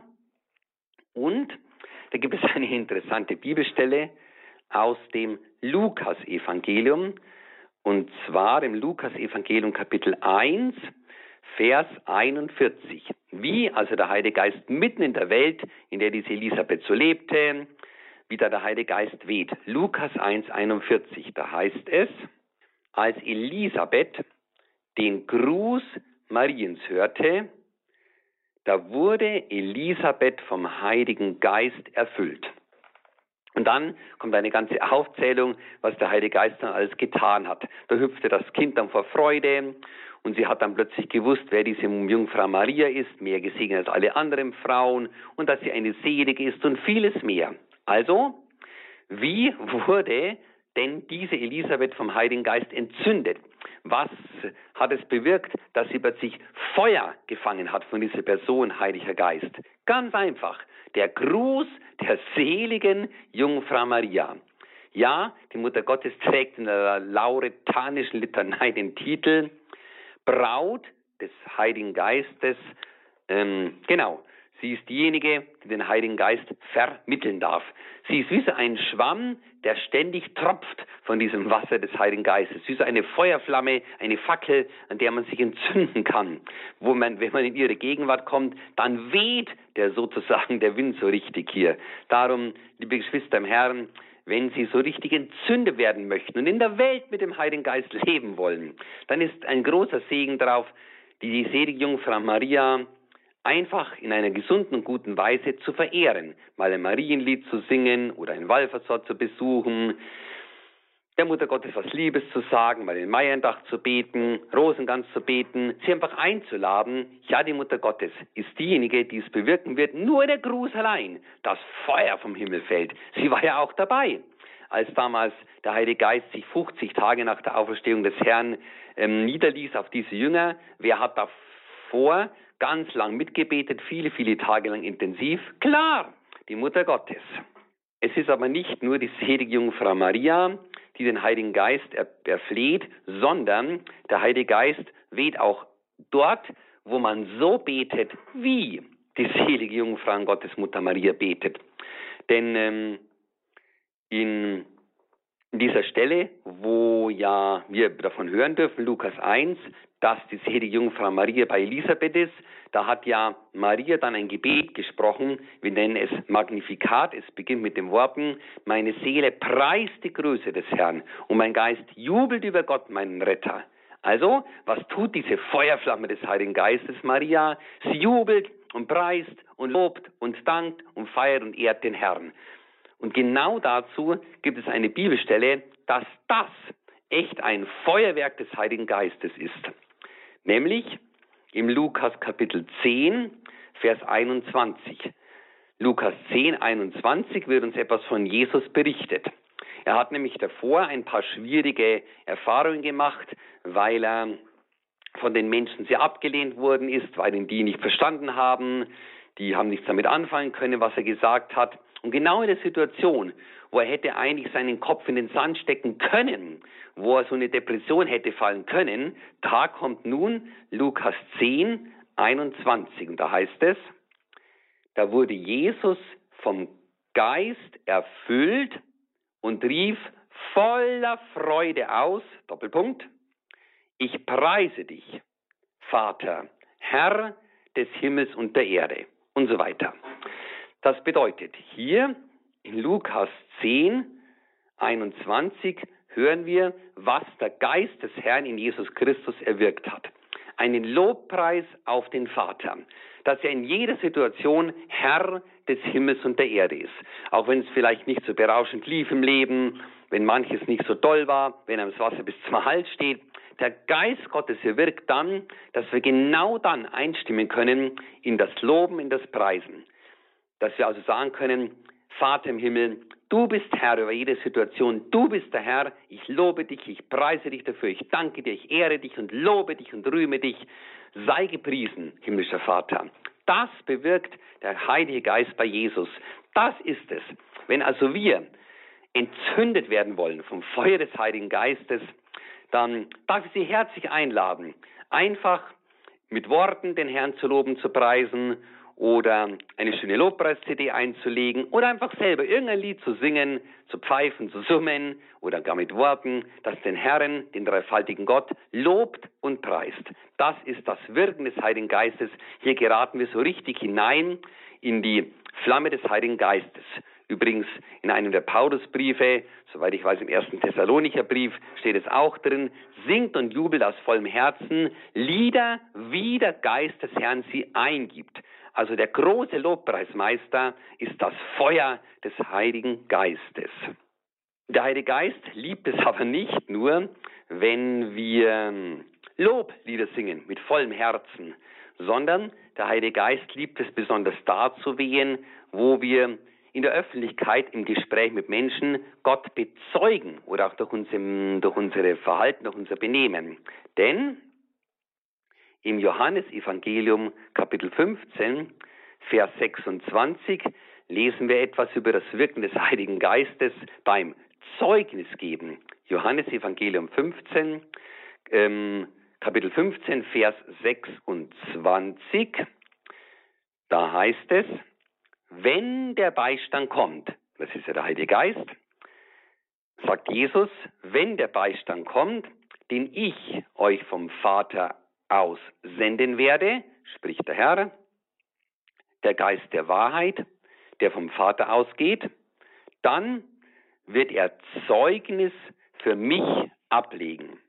Und da gibt es eine interessante Bibelstelle aus dem Lukas-Evangelium, und zwar im Lukas-Evangelium Kapitel eins, Vers einundvierzig. Wie also der Heilige Geist mitten in der Welt, in der diese Elisabeth so lebte, wie da der Heilige Geist weht. Lukas eins, einundvierzig, da heißt es, als Elisabeth den Gruß Mariens hörte, da wurde Elisabeth vom Heiligen Geist erfüllt. Und dann kommt eine ganze Aufzählung, was der Heilige Geist dann alles getan hat. Da hüpfte das Kind dann vor Freude und sie hat dann plötzlich gewusst, wer diese Jungfrau Maria ist, mehr gesegnet als alle anderen Frauen und dass sie eine Selige ist und vieles mehr. Also, wie wurde denn diese Elisabeth vom Heiligen Geist entzündet? Was hat es bewirkt, dass sie plötzlich Feuer gefangen hat von dieser Person, Heiliger Geist? Ganz einfach, der Gruß der seligen Jungfrau Maria. Ja, die Mutter Gottes trägt in der lauretanischen Litanei den Titel Braut des Heiligen Geistes. Ähm, genau, sie ist diejenige, die den Heiligen Geist vermitteln darf. Sie ist wie so ein Schwamm, der ständig tropft von diesem Wasser des Heiligen Geistes. Wie so eine Feuerflamme, eine Fackel, an der man sich entzünden kann. Wo man, wenn man in ihre Gegenwart kommt, dann weht der sozusagen der Wind so richtig hier. Darum, liebe Geschwister im Herrn, wenn Sie so richtig entzündet werden möchten und in der Welt mit dem Heiligen Geist leben wollen, dann ist ein großer Segen darauf, die selige Jungfrau Maria einfach in einer gesunden und guten Weise zu verehren, mal ein Marienlied zu singen oder ein Wallfahrtsort zu besuchen, der Mutter Gottes was Liebes zu sagen, mal den Maiendach zu beten, Rosenkranz zu beten, sie einfach einzuladen. Ja, die Mutter Gottes ist diejenige, die es bewirken wird, nur der Gruß allein, das Feuer vom Himmel fällt. Sie war ja auch dabei, als damals der Heilige Geist sich fünfzig Tage nach der Auferstehung des Herrn ähm, niederließ auf diese Jünger. Wer hat davor ganz lang mitgebetet, viele, viele Tage lang intensiv? Klar, die Mutter Gottes. Es ist aber nicht nur die selige Jungfrau Maria, die den Heiligen Geist er, erfleht, sondern der Heilige Geist weht auch dort, wo man so betet, wie die selige Jungfrau Gottesmutter Maria betet. Denn ähm, in dieser Stelle, wo ja wir davon hören dürfen, Lukas eins, dass die selige Jungfrau Maria bei Elisabeth ist, da hat ja Maria dann ein Gebet gesprochen, wir nennen es Magnificat, es beginnt mit den Worten, meine Seele preist die Größe des Herrn und mein Geist jubelt über Gott, meinen Retter. Also, was tut diese Feuerflamme des Heiligen Geistes, Maria? Sie jubelt und preist und lobt und dankt und feiert und ehrt den Herrn. Und genau dazu gibt es eine Bibelstelle, dass das echt ein Feuerwerk des Heiligen Geistes ist. Nämlich im Lukas Kapitel zehn, Vers einundzwanzig. Lukas zehn, einundzwanzig wird uns etwas von Jesus berichtet. Er hat nämlich davor ein paar schwierige Erfahrungen gemacht, weil er von den Menschen sehr abgelehnt worden ist, weil ihn die nicht verstanden haben, die haben nichts damit anfangen können, was er gesagt hat. Und genau in der Situation, wo er hätte eigentlich seinen Kopf in den Sand stecken können, wo er so eine Depression hätte fallen können, da kommt nun Lukas zehn, einundzwanzig. Und da heißt es, da wurde Jesus vom Geist erfüllt und rief voller Freude aus, Doppelpunkt, ich preise dich, Vater, Herr des Himmels und der Erde und so weiter. Das bedeutet, hier in Lukas zehn, einundzwanzig hören wir, was der Geist des Herrn in Jesus Christus erwirkt hat. Einen Lobpreis auf den Vater, dass er in jeder Situation Herr des Himmels und der Erde ist. Auch wenn es vielleicht nicht so berauschend lief im Leben, wenn manches nicht so toll war, wenn einem das Wasser bis zum Hals steht. Der Geist Gottes erwirkt dann, dass wir genau dann einstimmen können in das Loben, in das Preisen. dass wir also sagen können, Vater im Himmel, du bist Herr über jede Situation, du bist der Herr, ich lobe dich, ich preise dich dafür, ich danke dir, ich ehre dich und lobe dich und rühme dich, sei gepriesen, himmlischer Vater. Das bewirkt der Heilige Geist bei Jesus. Das ist es. Wenn also wir entzündet werden wollen vom Feuer des Heiligen Geistes, dann darf ich Sie herzlich einladen, einfach mit Worten den Herrn zu loben, zu preisen oder eine schöne Lobpreis-C D einzulegen oder einfach selber irgendein Lied zu singen, zu pfeifen, zu summen oder gar mit Worten, das den Herrn, den dreifaltigen Gott, lobt und preist. Das ist das Wirken des Heiligen Geistes. Hier geraten wir so richtig hinein in die Flamme des Heiligen Geistes. Übrigens in einem der Paulusbriefe, soweit ich weiß im ersten Thessalonicher Brief, steht es auch drin, singt und jubelt aus vollem Herzen Lieder, wie der Geist des Herrn sie eingibt. Also der große Lobpreismeister ist das Feuer des Heiligen Geistes. Der Heilige Geist liebt es aber nicht nur, wenn wir Loblieder singen mit vollem Herzen, sondern der Heilige Geist liebt es besonders da zu wehen, wo wir in der Öffentlichkeit, im Gespräch mit Menschen Gott bezeugen oder auch durch, uns im, durch unsere Verhalten, durch unser Benehmen. Denn im Johannesevangelium Kapitel fünfzehn, Vers sechsundzwanzig lesen wir etwas über das Wirken des Heiligen Geistes beim Zeugnisgeben. Johannesevangelium fünfzehn, ähm, Kapitel fünfzehn, Vers sechsundzwanzig, da heißt es, wenn der Beistand kommt, das ist ja der Heilige Geist, sagt Jesus, wenn der Beistand kommt, den ich euch vom Vater aus senden werde, spricht der Herr, der Geist der Wahrheit, der vom Vater ausgeht, dann wird er Zeugnis für mich ablegen.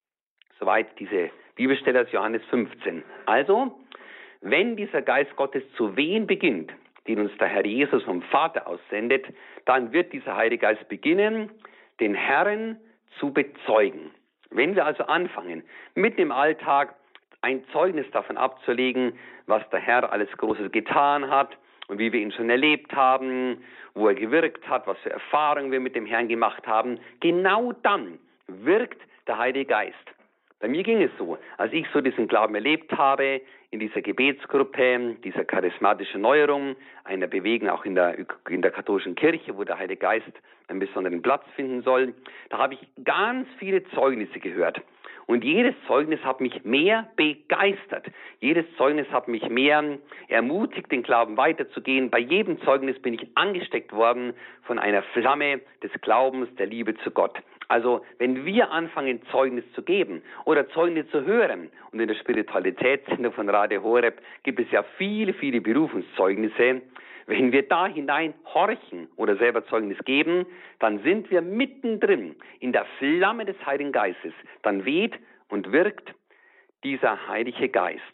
Soweit diese Bibelstelle aus Johannes fünfzehn. Also, wenn dieser Geist Gottes zu wehen beginnt, den uns der Herr Jesus vom Vater aussendet, dann wird dieser Heilige Geist beginnen, den Herrn zu bezeugen. Wenn wir also anfangen, mitten im Alltag ein Zeugnis davon abzulegen, was der Herr alles Großes getan hat und wie wir ihn schon erlebt haben, wo er gewirkt hat, was für Erfahrungen wir mit dem Herrn gemacht haben, genau dann wirkt der Heilige Geist. Bei mir ging es so, als ich so diesen Glauben erlebt habe, in dieser Gebetsgruppe, dieser charismatischen Neuerung, einer Bewegung auch in der, in der katholischen Kirche, wo der Heilige Geist einen besonderen Platz finden soll, da habe ich ganz viele Zeugnisse gehört. Und jedes Zeugnis hat mich mehr begeistert. Jedes Zeugnis hat mich mehr ermutigt, den Glauben weiterzugehen. Bei jedem Zeugnis bin ich angesteckt worden von einer Flamme des Glaubens, der Liebe zu Gott. Also wenn wir anfangen, Zeugnis zu geben oder Zeugnis zu hören, und in der Spiritualitätssendung von Radio Horeb gibt es ja viele, viele Berufungszeugnisse, wenn wir da hinein horchen oder selber Zeugnis geben, dann sind wir mittendrin in der Flamme des Heiligen Geistes. Dann weht und wirkt dieser Heilige Geist.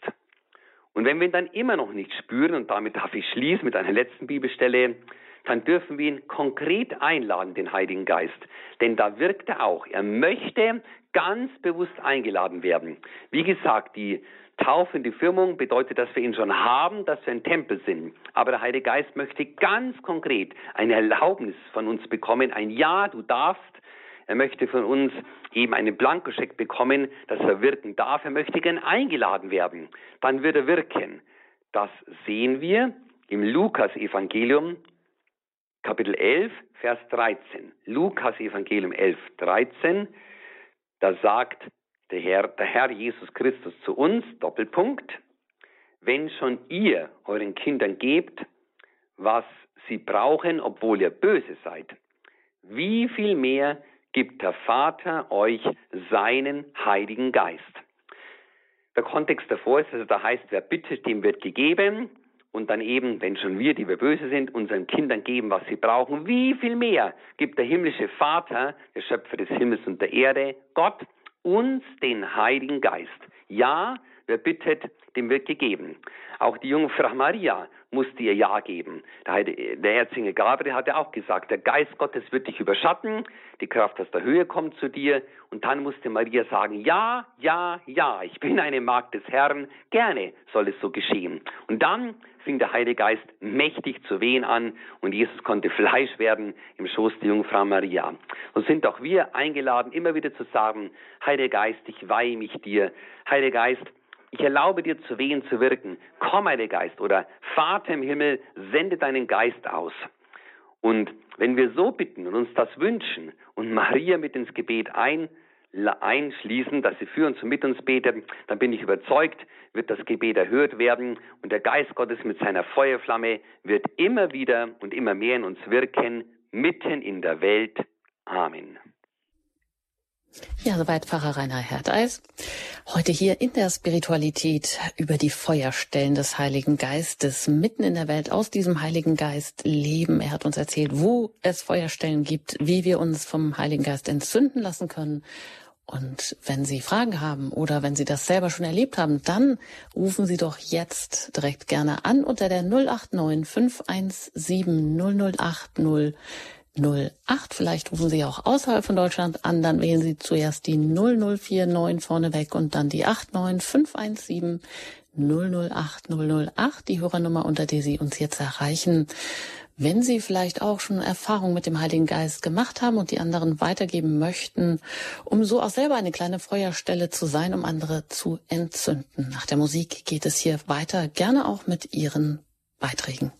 Und wenn wir ihn dann immer noch nicht spüren, und damit darf ich schließen mit einer letzten Bibelstelle, dann dürfen wir ihn konkret einladen, den Heiligen Geist. Denn da wirkt er auch. Er möchte ganz bewusst eingeladen werden. Wie gesagt, die Taufe und die Firmung bedeutet, dass wir ihn schon haben, dass wir ein Tempel sind. Aber der Heilige Geist möchte ganz konkret eine Erlaubnis von uns bekommen, ein Ja, du darfst. Er möchte von uns eben einen Blankoscheck bekommen, dass er wirken darf. Er möchte gern eingeladen werden. Dann wird er wirken. Das sehen wir im Lukas-Evangelium, Kapitel elf, Vers dreizehn. Lukas-Evangelium elf, dreizehn. Da sagt der Herr, der Herr Jesus Christus zu uns, Doppelpunkt, wenn schon ihr euren Kindern gebt, was sie brauchen, obwohl ihr böse seid, wie viel mehr gibt der Vater euch seinen Heiligen Geist? Der Kontext davor ist, also da heißt, wer bittet, dem wird gegeben. Und dann eben, wenn schon wir, die wir böse sind, unseren Kindern geben, was sie brauchen, wie viel mehr gibt der himmlische Vater, der Schöpfer des Himmels und der Erde, Gott, uns den Heiligen Geist. Ja, wer bittet, dem wird gegeben. Auch die Jungfrau Maria musste ihr Ja geben. Der Erzengel Gabriel hatte auch gesagt, der Geist Gottes wird dich überschatten, die Kraft aus der Höhe kommt zu dir. Und dann musste Maria sagen, ja, ja, ja, ich bin eine Magd des Herrn, gerne soll es so geschehen. Und dann fing der Heilige Geist mächtig zu wehen an und Jesus konnte Fleisch werden im Schoß der Jungfrau Maria. So sind auch wir eingeladen, immer wieder zu sagen, Heiliger Geist, ich weihe mich dir. Heiliger Geist, ich erlaube dir zu wehen, zu wirken. Komm, Heiliger Geist. Oder Vater im Himmel, sende deinen Geist aus. Und wenn wir so bitten und uns das wünschen und Maria mit ins Gebet ein, einschließen, dass sie für uns und mit uns betet, dann bin ich überzeugt, wird das Gebet erhört werden und der Geist Gottes mit seiner Feuerflamme wird immer wieder und immer mehr in uns wirken, mitten in der Welt. Amen. Ja, soweit Pfarrer Rainer Herdeis. Heute hier in der Spiritualität über die Feuerstellen des Heiligen Geistes mitten in der Welt, aus diesem Heiligen Geist leben. Er hat uns erzählt, wo es Feuerstellen gibt, wie wir uns vom Heiligen Geist entzünden lassen können. Und wenn Sie Fragen haben oder wenn Sie das selber schon erlebt haben, dann rufen Sie doch jetzt direkt gerne an unter der null acht neun fünf eins sieben null null acht null null acht. Vielleicht rufen Sie auch außerhalb von Deutschland an, dann wählen Sie zuerst die null null vier neun vorneweg und dann die acht neun fünf eins sieben null null acht null null acht, die Hörernummer, unter der Sie uns jetzt erreichen. Wenn Sie vielleicht auch schon Erfahrung mit dem Heiligen Geist gemacht haben und die anderen weitergeben möchten, um so auch selber eine kleine Feuerstelle zu sein, um andere zu entzünden. Nach der Musik geht es hier weiter, gerne auch mit Ihren Beiträgen.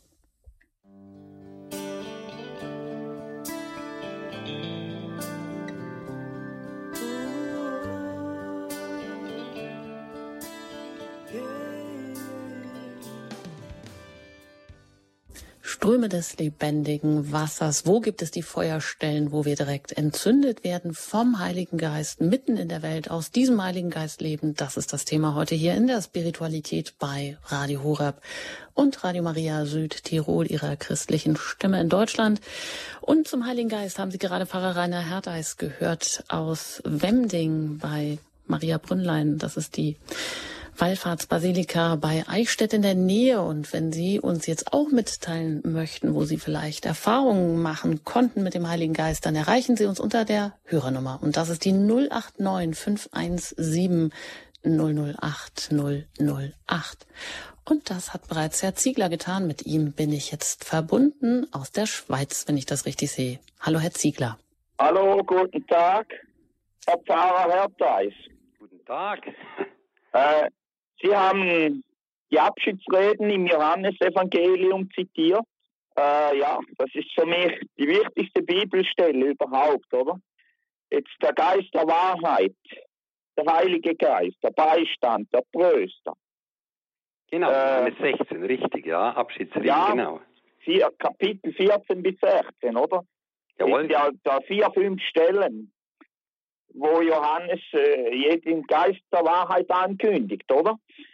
Ströme des lebendigen Wassers. Wo gibt es die Feuerstellen, wo wir direkt entzündet werden vom Heiligen Geist, mitten in der Welt, aus diesem Heiligen Geist leben? Das ist das Thema heute hier in der Spiritualität bei Radio Horeb und Radio Maria Südtirol, ihrer christlichen Stimme in Deutschland. Und zum Heiligen Geist haben Sie gerade Pfarrer Rainer Herdeis gehört aus Wemding bei Maria Brünnlein. Das ist die Wallfahrtsbasilika bei Eichstätt in der Nähe. Und wenn Sie uns jetzt auch mitteilen möchten, wo Sie vielleicht Erfahrungen machen konnten mit dem Heiligen Geist, dann erreichen Sie uns unter der Hörernummer. Und das ist die null acht neun fünf eins sieben null null acht null null acht. Und das hat bereits Herr Ziegler getan. Mit ihm bin ich jetzt verbunden aus der Schweiz, wenn ich das richtig sehe. Hallo, Herr Ziegler. Hallo, guten Tag, Herr Pfarrer Herdeis. Guten Tag. Äh, Sie haben die Abschiedsreden im Johannesevangelium zitiert. Äh, ja, das ist für mich die wichtigste Bibelstelle überhaupt, oder? Jetzt der Geist der Wahrheit, der Heilige Geist, der Beistand, der Tröster. Genau, äh, sechzehn, richtig, ja, Abschiedsreden, ja, genau. Vier, Kapitel vierzehn bis sechzehn, oder? Jawohl. Ja, da vier, fünf Stellen, wo Johannes äh, jeden Geist der Wahrheit ankündigt, oder?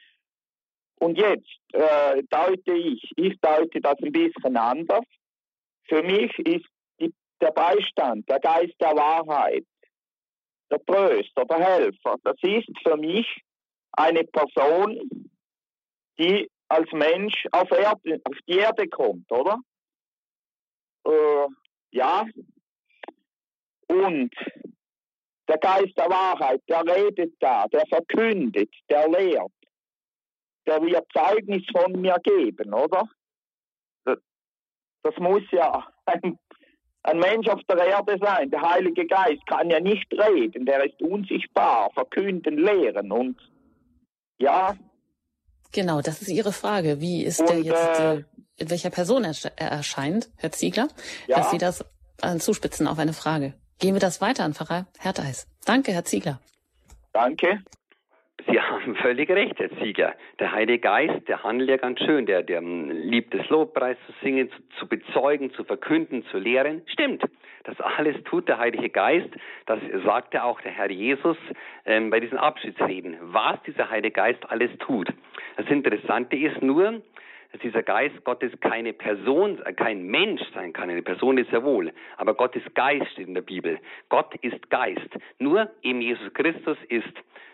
Und jetzt äh, deute ich, ich deute das ein bisschen anders. Für mich ist die, der Beistand, der Geist der Wahrheit, der Tröster, der Helfer, das ist für mich eine Person, die als Mensch auf, Erde, auf die Erde kommt, oder? Äh, ja. Und der Geist der Wahrheit, der redet da, der verkündet, der lehrt, der wird Zeugnis von mir geben, oder? Das, das muss ja ein, ein Mensch auf der Erde sein. Der Heilige Geist kann ja nicht reden, der ist unsichtbar, verkünden, lehren und ja. Genau, das ist Ihre Frage. Wie ist und, der jetzt, äh, in welcher Person er erscheint, Herr Ziegler, ja. dass Sie das äh, zuspitzen auf eine Frage? Gehen wir das weiter an Pfarrer Herdeis. Danke, Herr Ziegler. Danke. Sie haben völlig recht, Herr Ziegler. Der Heilige Geist, der handelt ja ganz schön. Der, der liebt es, Lobpreis zu singen, zu, zu bezeugen, zu verkünden, zu lehren. Stimmt, das alles tut der Heilige Geist. Das sagte auch der Herr Jesus ähm, bei diesen Abschiedsreden, was dieser Heilige Geist alles tut. Das Interessante ist nur, dass dieser Geist Gottes keine Person, kein Mensch sein kann. Eine Person ist er wohl, aber Gott ist Geist, steht in der Bibel. Gott ist Geist. Nur eben Jesus Christus ist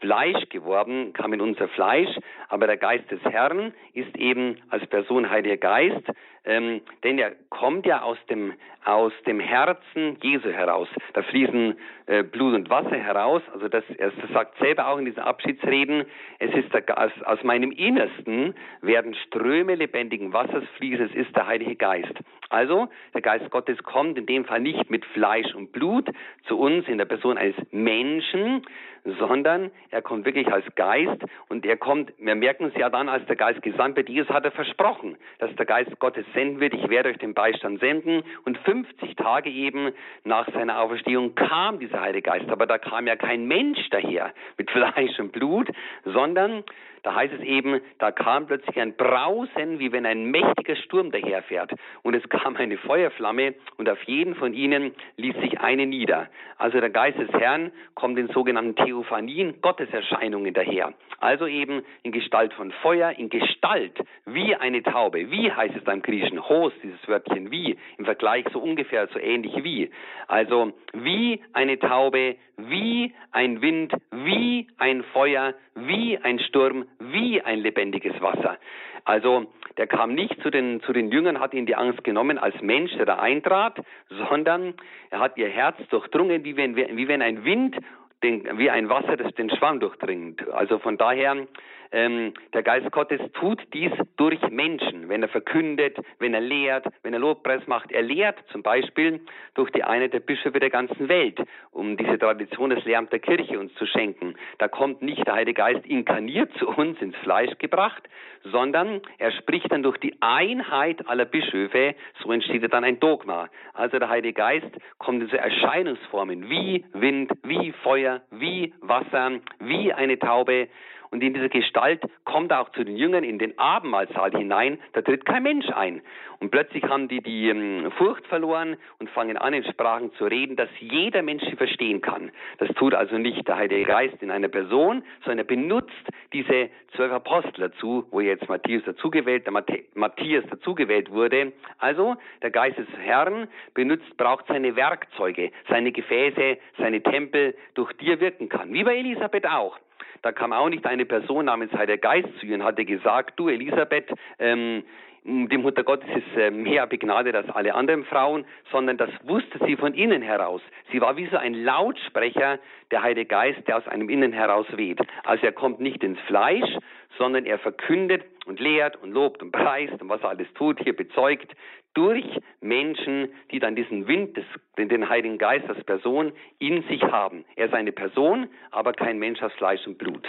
Fleisch geworden, kam in unser Fleisch, aber der Geist des Herrn ist eben als Person Heiliger Geist, ähm, denn er kommt ja aus dem, aus dem Herzen Jesu heraus. Da fließen äh, Blut und Wasser heraus, also das, er sagt selber auch in diesen Abschiedsreden, es ist der, aus, aus meinem Innersten werden Ströme lebendigen Wassers fließen, es ist der Heilige Geist. Also, der Geist Gottes kommt in dem Fall nicht mit Fleisch und Blut zu uns in der Person eines Menschen, sondern er kommt wirklich als Geist und er kommt, wir merken es ja dann, als der Geist gesandt wird, Jesus hat er versprochen, dass der Geist Gottes senden wird, ich werde euch den Beistand senden und fünfzig Tage eben nach seiner Auferstehung kam dieser Heilige Geist, aber da kam ja kein Mensch daher mit Fleisch und Blut, sondern da heißt es eben, da kam plötzlich ein Brausen, wie wenn ein mächtiger Sturm daherfährt. Und es kam eine Feuerflamme und auf jeden von ihnen ließ sich eine nieder. Also der Geist des Herrn kommt in sogenannten Theophanien, Gotteserscheinungen daher. Also eben in Gestalt von Feuer, in Gestalt wie eine Taube. Wie heißt es da im Griechischen? Hos, dieses Wörtchen wie, im Vergleich so ungefähr, so ähnlich wie. Also wie eine Taube, wie ein Wind, wie ein Feuer, wie ein Sturm, wie ein lebendiges Wasser. Also der kam nicht zu den, zu den Jüngern, hat ihnen die Angst genommen als Mensch, der da eintrat, sondern er hat ihr Herz durchdrungen, wie wenn, wie wenn ein Wind, den, wie ein Wasser, das den Schwamm durchdringt. Also von daher, ähm, der Geist Gottes tut dies durch Menschen, wenn er verkündet, wenn er lehrt, wenn er Lobpreis macht. Er lehrt zum Beispiel durch die Einheit der Bischöfe der ganzen Welt, um diese Tradition des Lehramts der Kirche uns zu schenken. Da kommt nicht der Heilige Geist inkarniert zu uns, ins Fleisch gebracht, sondern er spricht dann durch die Einheit aller Bischöfe, so entsteht dann ein Dogma. Also der Heilige Geist kommt in so Erscheinungsformen wie Wind, wie Feuer, wie Wasser, wie eine Taube. Und in dieser Gestalt kommt er auch zu den Jüngern in den Abendmahlsaal hinein, da tritt kein Mensch ein. Und plötzlich haben die die ähm, Furcht verloren und fangen an, in Sprachen zu reden, dass jeder Mensch sie verstehen kann. Das tut also nicht der Heilige Geist in einer Person, sondern er benutzt diese zwölf Apostel dazu, wo jetzt Matthäus dazugewählt, der Matth- Matthias dazugewählt wurde. Also der Geist des Herrn benutzt, braucht seine Werkzeuge, seine Gefäße, seine Tempel, durch die er wirken kann. Wie bei Elisabeth auch. Da kam auch nicht eine Person namens Heiliger Geist zu ihr und hatte gesagt, du Elisabeth, ähm, die Mutter Gottes ist äh, mehr begnadet als alle anderen Frauen, sondern das wusste sie von innen heraus. Sie war wie so ein Lautsprecher, der Heilige Geist, der aus einem Innen heraus weht. Also er kommt nicht ins Fleisch, sondern er verkündet und lehrt und lobt und preist und was er alles tut, hier bezeugt, durch Menschen, die dann diesen Wind, des, den Heiligen Geist als Person in sich haben. Er ist eine Person, aber kein Mensch aus Fleisch und Blut.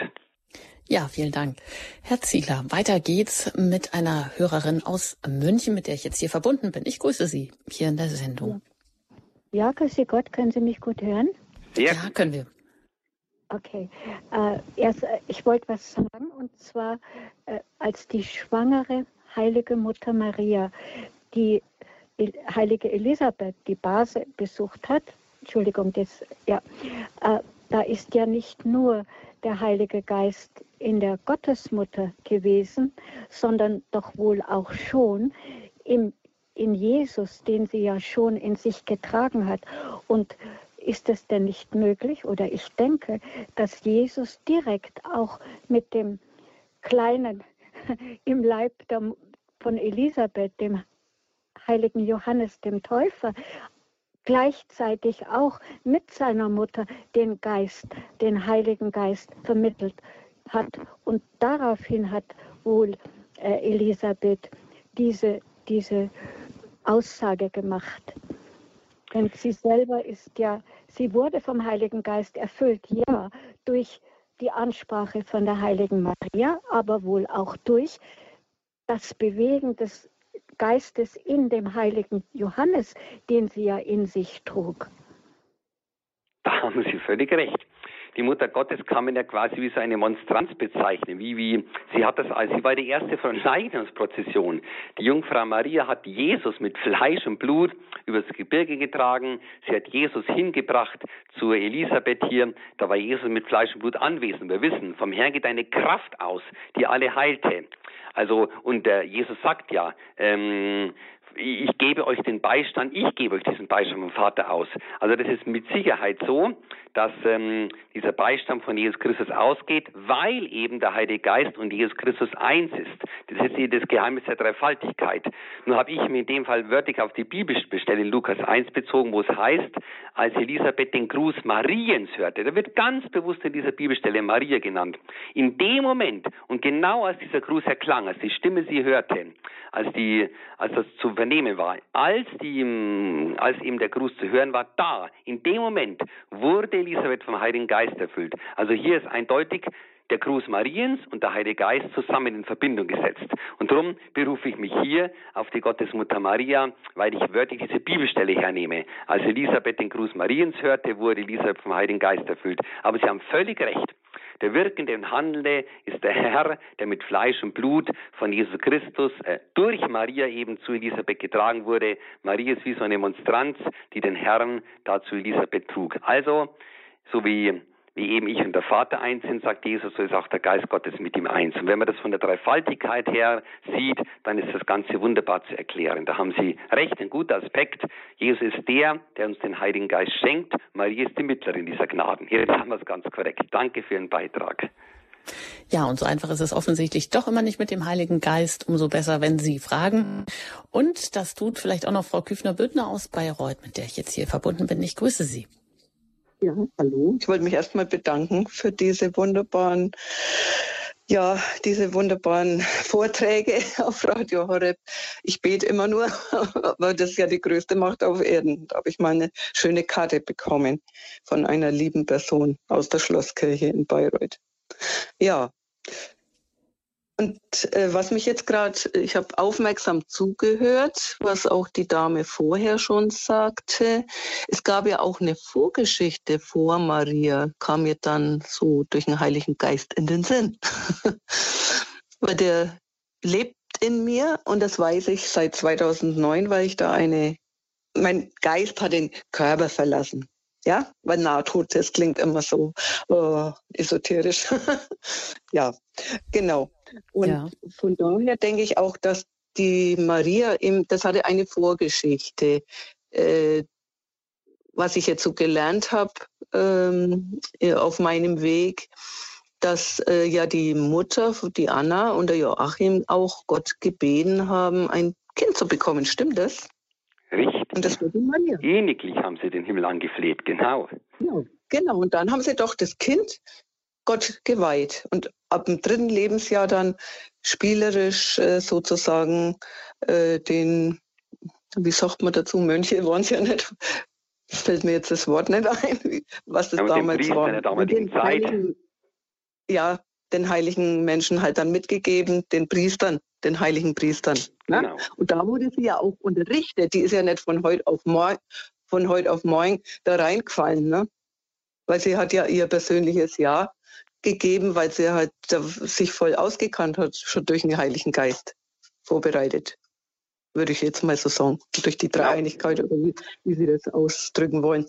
Ja, vielen Dank. Herr Ziegler, weiter geht's mit einer Hörerin aus München, mit der ich jetzt hier verbunden bin. Ich grüße Sie hier in der Sendung. Ja, grüße Gott. Können Sie mich gut hören? Ja, ja können wir. Okay. Äh, erst, äh, ich wollte was sagen, und zwar, äh, als die schwangere heilige Mutter Maria die El- heilige Elisabeth, die Base, besucht hat, Entschuldigung, das, ja, äh, da ist ja nicht nur der Heilige Geist in der Gottesmutter gewesen, sondern doch wohl auch schon im, in Jesus, den sie ja schon in sich getragen hat. Und ist es denn nicht möglich, oder ich denke, dass Jesus direkt auch mit dem Kleinen im Leib der, von Elisabeth, dem heiligen Johannes dem Täufer, gleichzeitig auch mit seiner Mutter den Geist, den Heiligen Geist vermittelt hat. Und daraufhin hat wohl äh, Elisabeth diese, diese Aussage gemacht. Denn sie selber ist ja, sie wurde vom Heiligen Geist erfüllt, ja, durch die Ansprache von der heiligen Maria, aber wohl auch durch das Bewegen des Geistes in dem heiligen Johannes, den sie ja in sich trug. Da haben Sie völlig recht. Die Mutter Gottes kann man ja quasi wie so eine Monstranz bezeichnen. Wie, wie, sie hat das, also sie war die erste von Leichnamsprozession. Die Jungfrau Maria hat Jesus mit Fleisch und Blut übers Gebirge getragen. Sie hat Jesus hingebracht zur Elisabeth hier. Da war Jesus mit Fleisch und Blut anwesend. Wir wissen, vom Herrn geht eine Kraft aus, die alle heilte. Also, und äh, Jesus sagt ja, ähm, ich gebe euch den Beistand, ich gebe euch diesen Beistand vom Vater aus. Also das ist mit Sicherheit so, dass ähm, dieser Beistand von Jesus Christus ausgeht, weil eben der Heilige Geist und Jesus Christus eins ist. Das ist hier das Geheimnis der Dreifaltigkeit. Nur habe ich mir in dem Fall wörtlich auf die Bibelstelle in Lukas eins bezogen, wo es heißt, als Elisabeth den Gruß Mariens hörte, da wird ganz bewusst in dieser Bibelstelle Maria genannt. In dem Moment und genau als dieser Gruß erklang, als die Stimme sie hörte, als die, als das zu vernehmen war, als die, als eben der Gruß zu hören war, da, in dem Moment wurde Elisabeth vom Heiligen Geist erfüllt. Also hier ist eindeutig der Gruß Mariens und der Heilige Geist zusammen in Verbindung gesetzt. Und darum berufe ich mich hier auf die Gottesmutter Maria, weil ich wörtlich diese Bibelstelle hernehme. Als Elisabeth den Gruß Mariens hörte, wurde Elisabeth vom Heiligen Geist erfüllt. Aber Sie haben völlig recht. Der Wirkende und Handelnde ist der Herr, der mit Fleisch und Blut von Jesus Christus äh, durch Maria eben zu Elisabeth getragen wurde. Maria ist wie so eine Monstranz, die den Herrn da zu Elisabeth trug. Also, so wie, wie eben ich und der Vater eins sind, sagt Jesus, so ist auch der Geist Gottes mit ihm eins. Und wenn man das von der Dreifaltigkeit her sieht, dann ist das Ganze wunderbar zu erklären. Da haben Sie recht, ein guter Aspekt. Jesus ist der, der uns den Heiligen Geist schenkt. Maria ist die Mittlerin dieser Gnaden. Hier haben wir es ganz korrekt. Danke für Ihren Beitrag. Ja, und so einfach ist es offensichtlich doch immer nicht mit dem Heiligen Geist. Umso besser, wenn Sie fragen. Und das tut vielleicht auch noch Frau Küfner-Büttner aus Bayreuth, mit der ich jetzt hier verbunden bin. Ich grüße Sie. Ja, hallo. Ich wollte mich erstmal bedanken für diese wunderbaren, ja, diese wunderbaren Vorträge auf Radio Horeb. Ich bete immer nur, weil das ist ja die größte Macht auf Erden. Da habe ich mal eine schöne Karte bekommen von einer lieben Person aus der Schlosskirche in Bayreuth. Ja. Und äh, was mich jetzt gerade, ich habe aufmerksam zugehört, was auch die Dame vorher schon sagte. Es gab ja auch eine Vorgeschichte vor Maria, kam mir dann so durch den Heiligen Geist in den Sinn. Weil der lebt in mir und das weiß ich seit zweitausendneun, weil ich da eine, mein Geist hat den Körper verlassen. Ja, weil Nahtod, das klingt immer so oh, esoterisch. Ja, genau. Und ja. Von daher denke ich auch, dass die Maria, im, das hatte eine Vorgeschichte. Äh, was ich jetzt so gelernt habe ähm, auf meinem Weg, dass äh, ja die Mutter, die Anna und der Joachim auch Gott gebeten haben, ein Kind zu bekommen. Stimmt das? Richtig. Und das war die Maria. Ähnlich haben sie den Himmel angefleht, genau. Ja, genau. Und dann haben sie doch das Kind Gott geweiht. Und ab dem dritten Lebensjahr dann spielerisch äh, sozusagen äh, den, wie sagt man dazu, Mönche waren es ja nicht, fällt mir jetzt das Wort nicht ein, was das ja, damals war. Der damaligen Zeit. Heiligen, ja, den heiligen Menschen halt dann mitgegeben, den Priestern, den heiligen Priestern. Ne? Genau. Und da wurde sie ja auch unterrichtet. Die ist ja nicht von heute auf morgen, von heute auf morgen da reingefallen, ne? Weil sie hat ja ihr persönliches Ja gegeben, weil sie halt sich voll ausgekannt hat, schon durch den Heiligen Geist vorbereitet. Würde ich jetzt mal so sagen. Durch die Dreieinigkeit oder wie, wie Sie das ausdrücken wollen.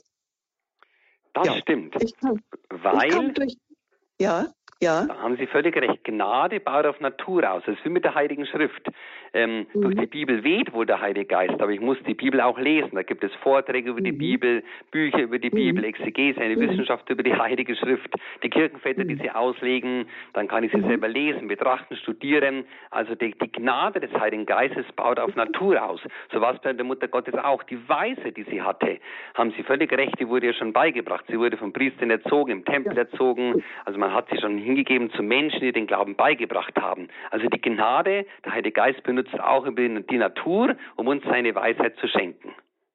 Das ja. stimmt. Ich kann, weil... Ich kann durch, ja. Ja. Da haben Sie völlig recht. Gnade baut auf Natur aus. Das ist wie mit der Heiligen Schrift. Ähm, mhm. Durch die Bibel weht wohl der Heilige Geist, aber ich muss die Bibel auch lesen. Da gibt es Vorträge über mhm. die Bibel, Bücher über die mhm. Bibel, Exegese, eine mhm. Wissenschaft über die Heilige Schrift, die Kirchenväter, die sie auslegen. Dann kann ich sie mhm. selber lesen, betrachten, studieren. Also die, die Gnade des Heiligen Geistes baut auf Natur aus. So war es bei der Mutter Gottes auch. Die Weise, die sie hatte, haben Sie völlig recht, die wurde ja schon beigebracht. Sie wurde vom Priestern erzogen, im Tempel erzogen. Also man hat sie schon hingegeben zu Menschen, die den Glauben beigebracht haben. Also die Gnade, der Heilige Geist benutzt auch die Natur, um uns seine Weisheit zu schenken.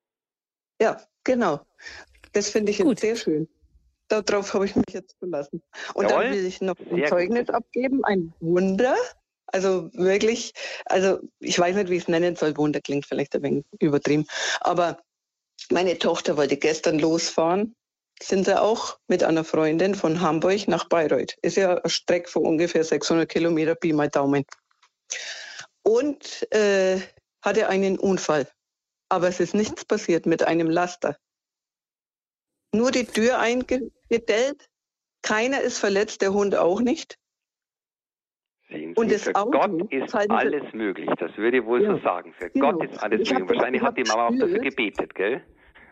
Ja, genau. Das finde ich jetzt sehr schön. Darauf habe ich mich jetzt verlassen. Und Jawohl. Dann will ich noch ein sehr Zeugnis gut. abgeben, ein Wunder. Also wirklich, also ich weiß nicht, wie ich es nennen soll. Wunder klingt vielleicht ein wenig übertrieben. Aber meine Tochter wollte gestern losfahren. Sind sie auch mit einer Freundin von Hamburg nach Bayreuth. Ist ja eine Strecke von ungefähr sechshundert Kilometer, Pi mal Daumen. Und äh, hatte einen Unfall. Aber es ist nichts passiert mit einem Laster. Nur die Tür eingedellt. Keiner ist verletzt, der Hund auch nicht. Sehen Und Sie, das für Auto, Gott ist falls Sie- alles möglich. Das würde ich wohl Ja, so sagen. Für genau. Gott ist alles Ich hab möglich. Wahrscheinlich das- hat die ich Mama hab auch dafür gespürt. gebetet, gell?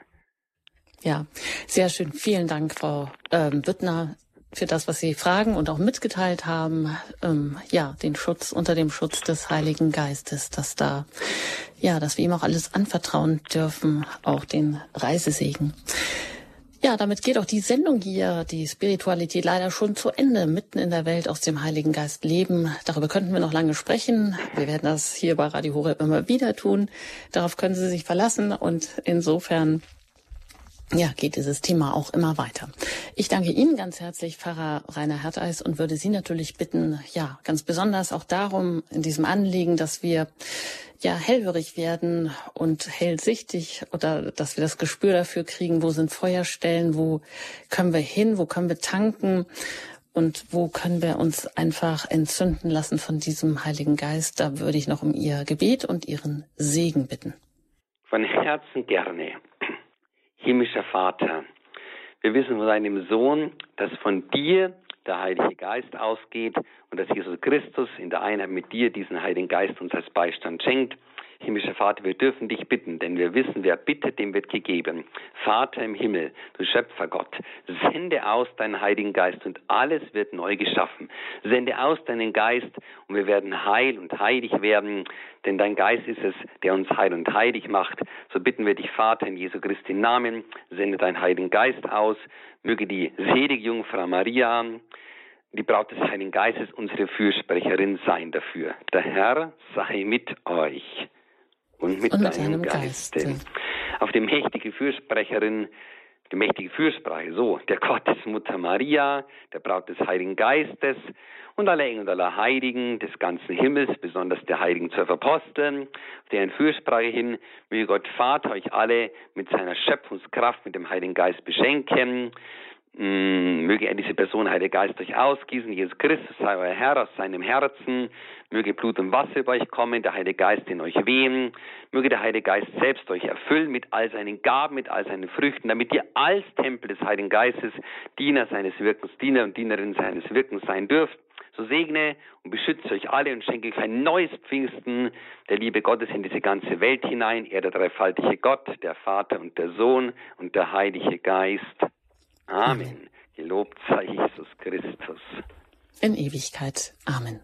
Ja, sehr schön. Vielen Dank, Frau ähm, Büttner, für das, was Sie fragen und auch mitgeteilt haben. Ähm, ja, den Schutz unter dem Schutz des Heiligen Geistes, dass da, ja, dass wir ihm auch alles anvertrauen dürfen, auch den Reisesegen. Ja, damit geht auch die Sendung hier, die Spiritualität, leider schon zu Ende. Mitten in der Welt aus dem Heiligen Geist leben. Darüber könnten wir noch lange sprechen. Wir werden das hier bei Radio Horeb immer wieder tun. Darauf können Sie sich verlassen. Und insofern, ja, geht dieses Thema auch immer weiter. Ich danke Ihnen ganz herzlich, Pfarrer Rainer Herteis, und würde Sie natürlich bitten, ja, ganz besonders auch darum, in diesem Anliegen, dass wir ja hellhörig werden und hellsichtig, oder dass wir das Gespür dafür kriegen, wo sind Feuerstellen, wo können wir hin, wo können wir tanken und wo können wir uns einfach entzünden lassen von diesem Heiligen Geist. Da würde ich noch um Ihr Gebet und Ihren Segen bitten. Von Herzen gerne. Himmlischer Vater, wir wissen von deinem Sohn, dass von dir der Heilige Geist ausgeht und dass Jesus Christus in der Einheit mit dir diesen Heiligen Geist uns als Beistand schenkt. Himmlischer Vater, wir dürfen dich bitten, denn wir wissen, wer bittet, dem wird gegeben. Vater im Himmel, du Schöpfergott, sende aus deinen Heiligen Geist und alles wird neu geschaffen. Sende aus deinen Geist und wir werden heil und heilig werden, denn dein Geist ist es, der uns heil und heilig macht. So bitten wir dich, Vater, in Jesu Christi Namen, sende deinen Heiligen Geist aus, möge die selige Jungfrau Maria, die Braut des Heiligen Geistes, unsere Fürsprecherin sein dafür. Der Herr sei mit euch. Und mit, und mit deinem deinem Geiste. Geiste. Auf die mächtige Fürsprecherin, die mächtige Fürsprache, so, der Gottesmutter Maria, der Braut des Heiligen Geistes und aller Engel und aller Heiligen des ganzen Himmels, besonders der Heiligen zwölf Aposteln, auf deren Fürsprache hin, möge Gott Vater euch alle mit seiner Schöpfungskraft, mit dem Heiligen Geist beschenken. Möge er diese Person, Heiliger Geist, euch ausgießen. Jesus Christus sei euer Herr aus seinem Herzen. Möge Blut und Wasser über euch kommen, der Heilige Geist in euch wehen. Möge der Heilige Geist selbst euch erfüllen mit all seinen Gaben, mit all seinen Früchten, damit ihr als Tempel des Heiligen Geistes Diener seines Wirkens, Diener und Dienerin seines Wirkens sein dürft. So segne und beschütze euch alle und schenke euch ein neues Pfingsten der Liebe Gottes in diese ganze Welt hinein. Er, der dreifaltige Gott, der Vater und der Sohn und der Heilige Geist. Amen. Gelobt sei Jesus Christus. In Ewigkeit. Amen.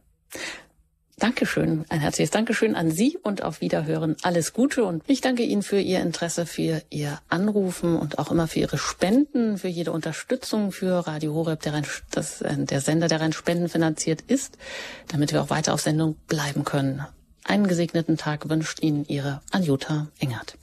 Dankeschön, ein herzliches Dankeschön an Sie und auf Wiederhören. Alles Gute, und ich danke Ihnen für Ihr Interesse, für Ihr Anrufen und auch immer für Ihre Spenden, für jede Unterstützung für Radio Horeb, der, rein, das, der Sender, der rein spendenfinanziert ist, damit wir auch weiter auf Sendung bleiben können. Einen gesegneten Tag wünscht Ihnen Ihre Anjuta Engert.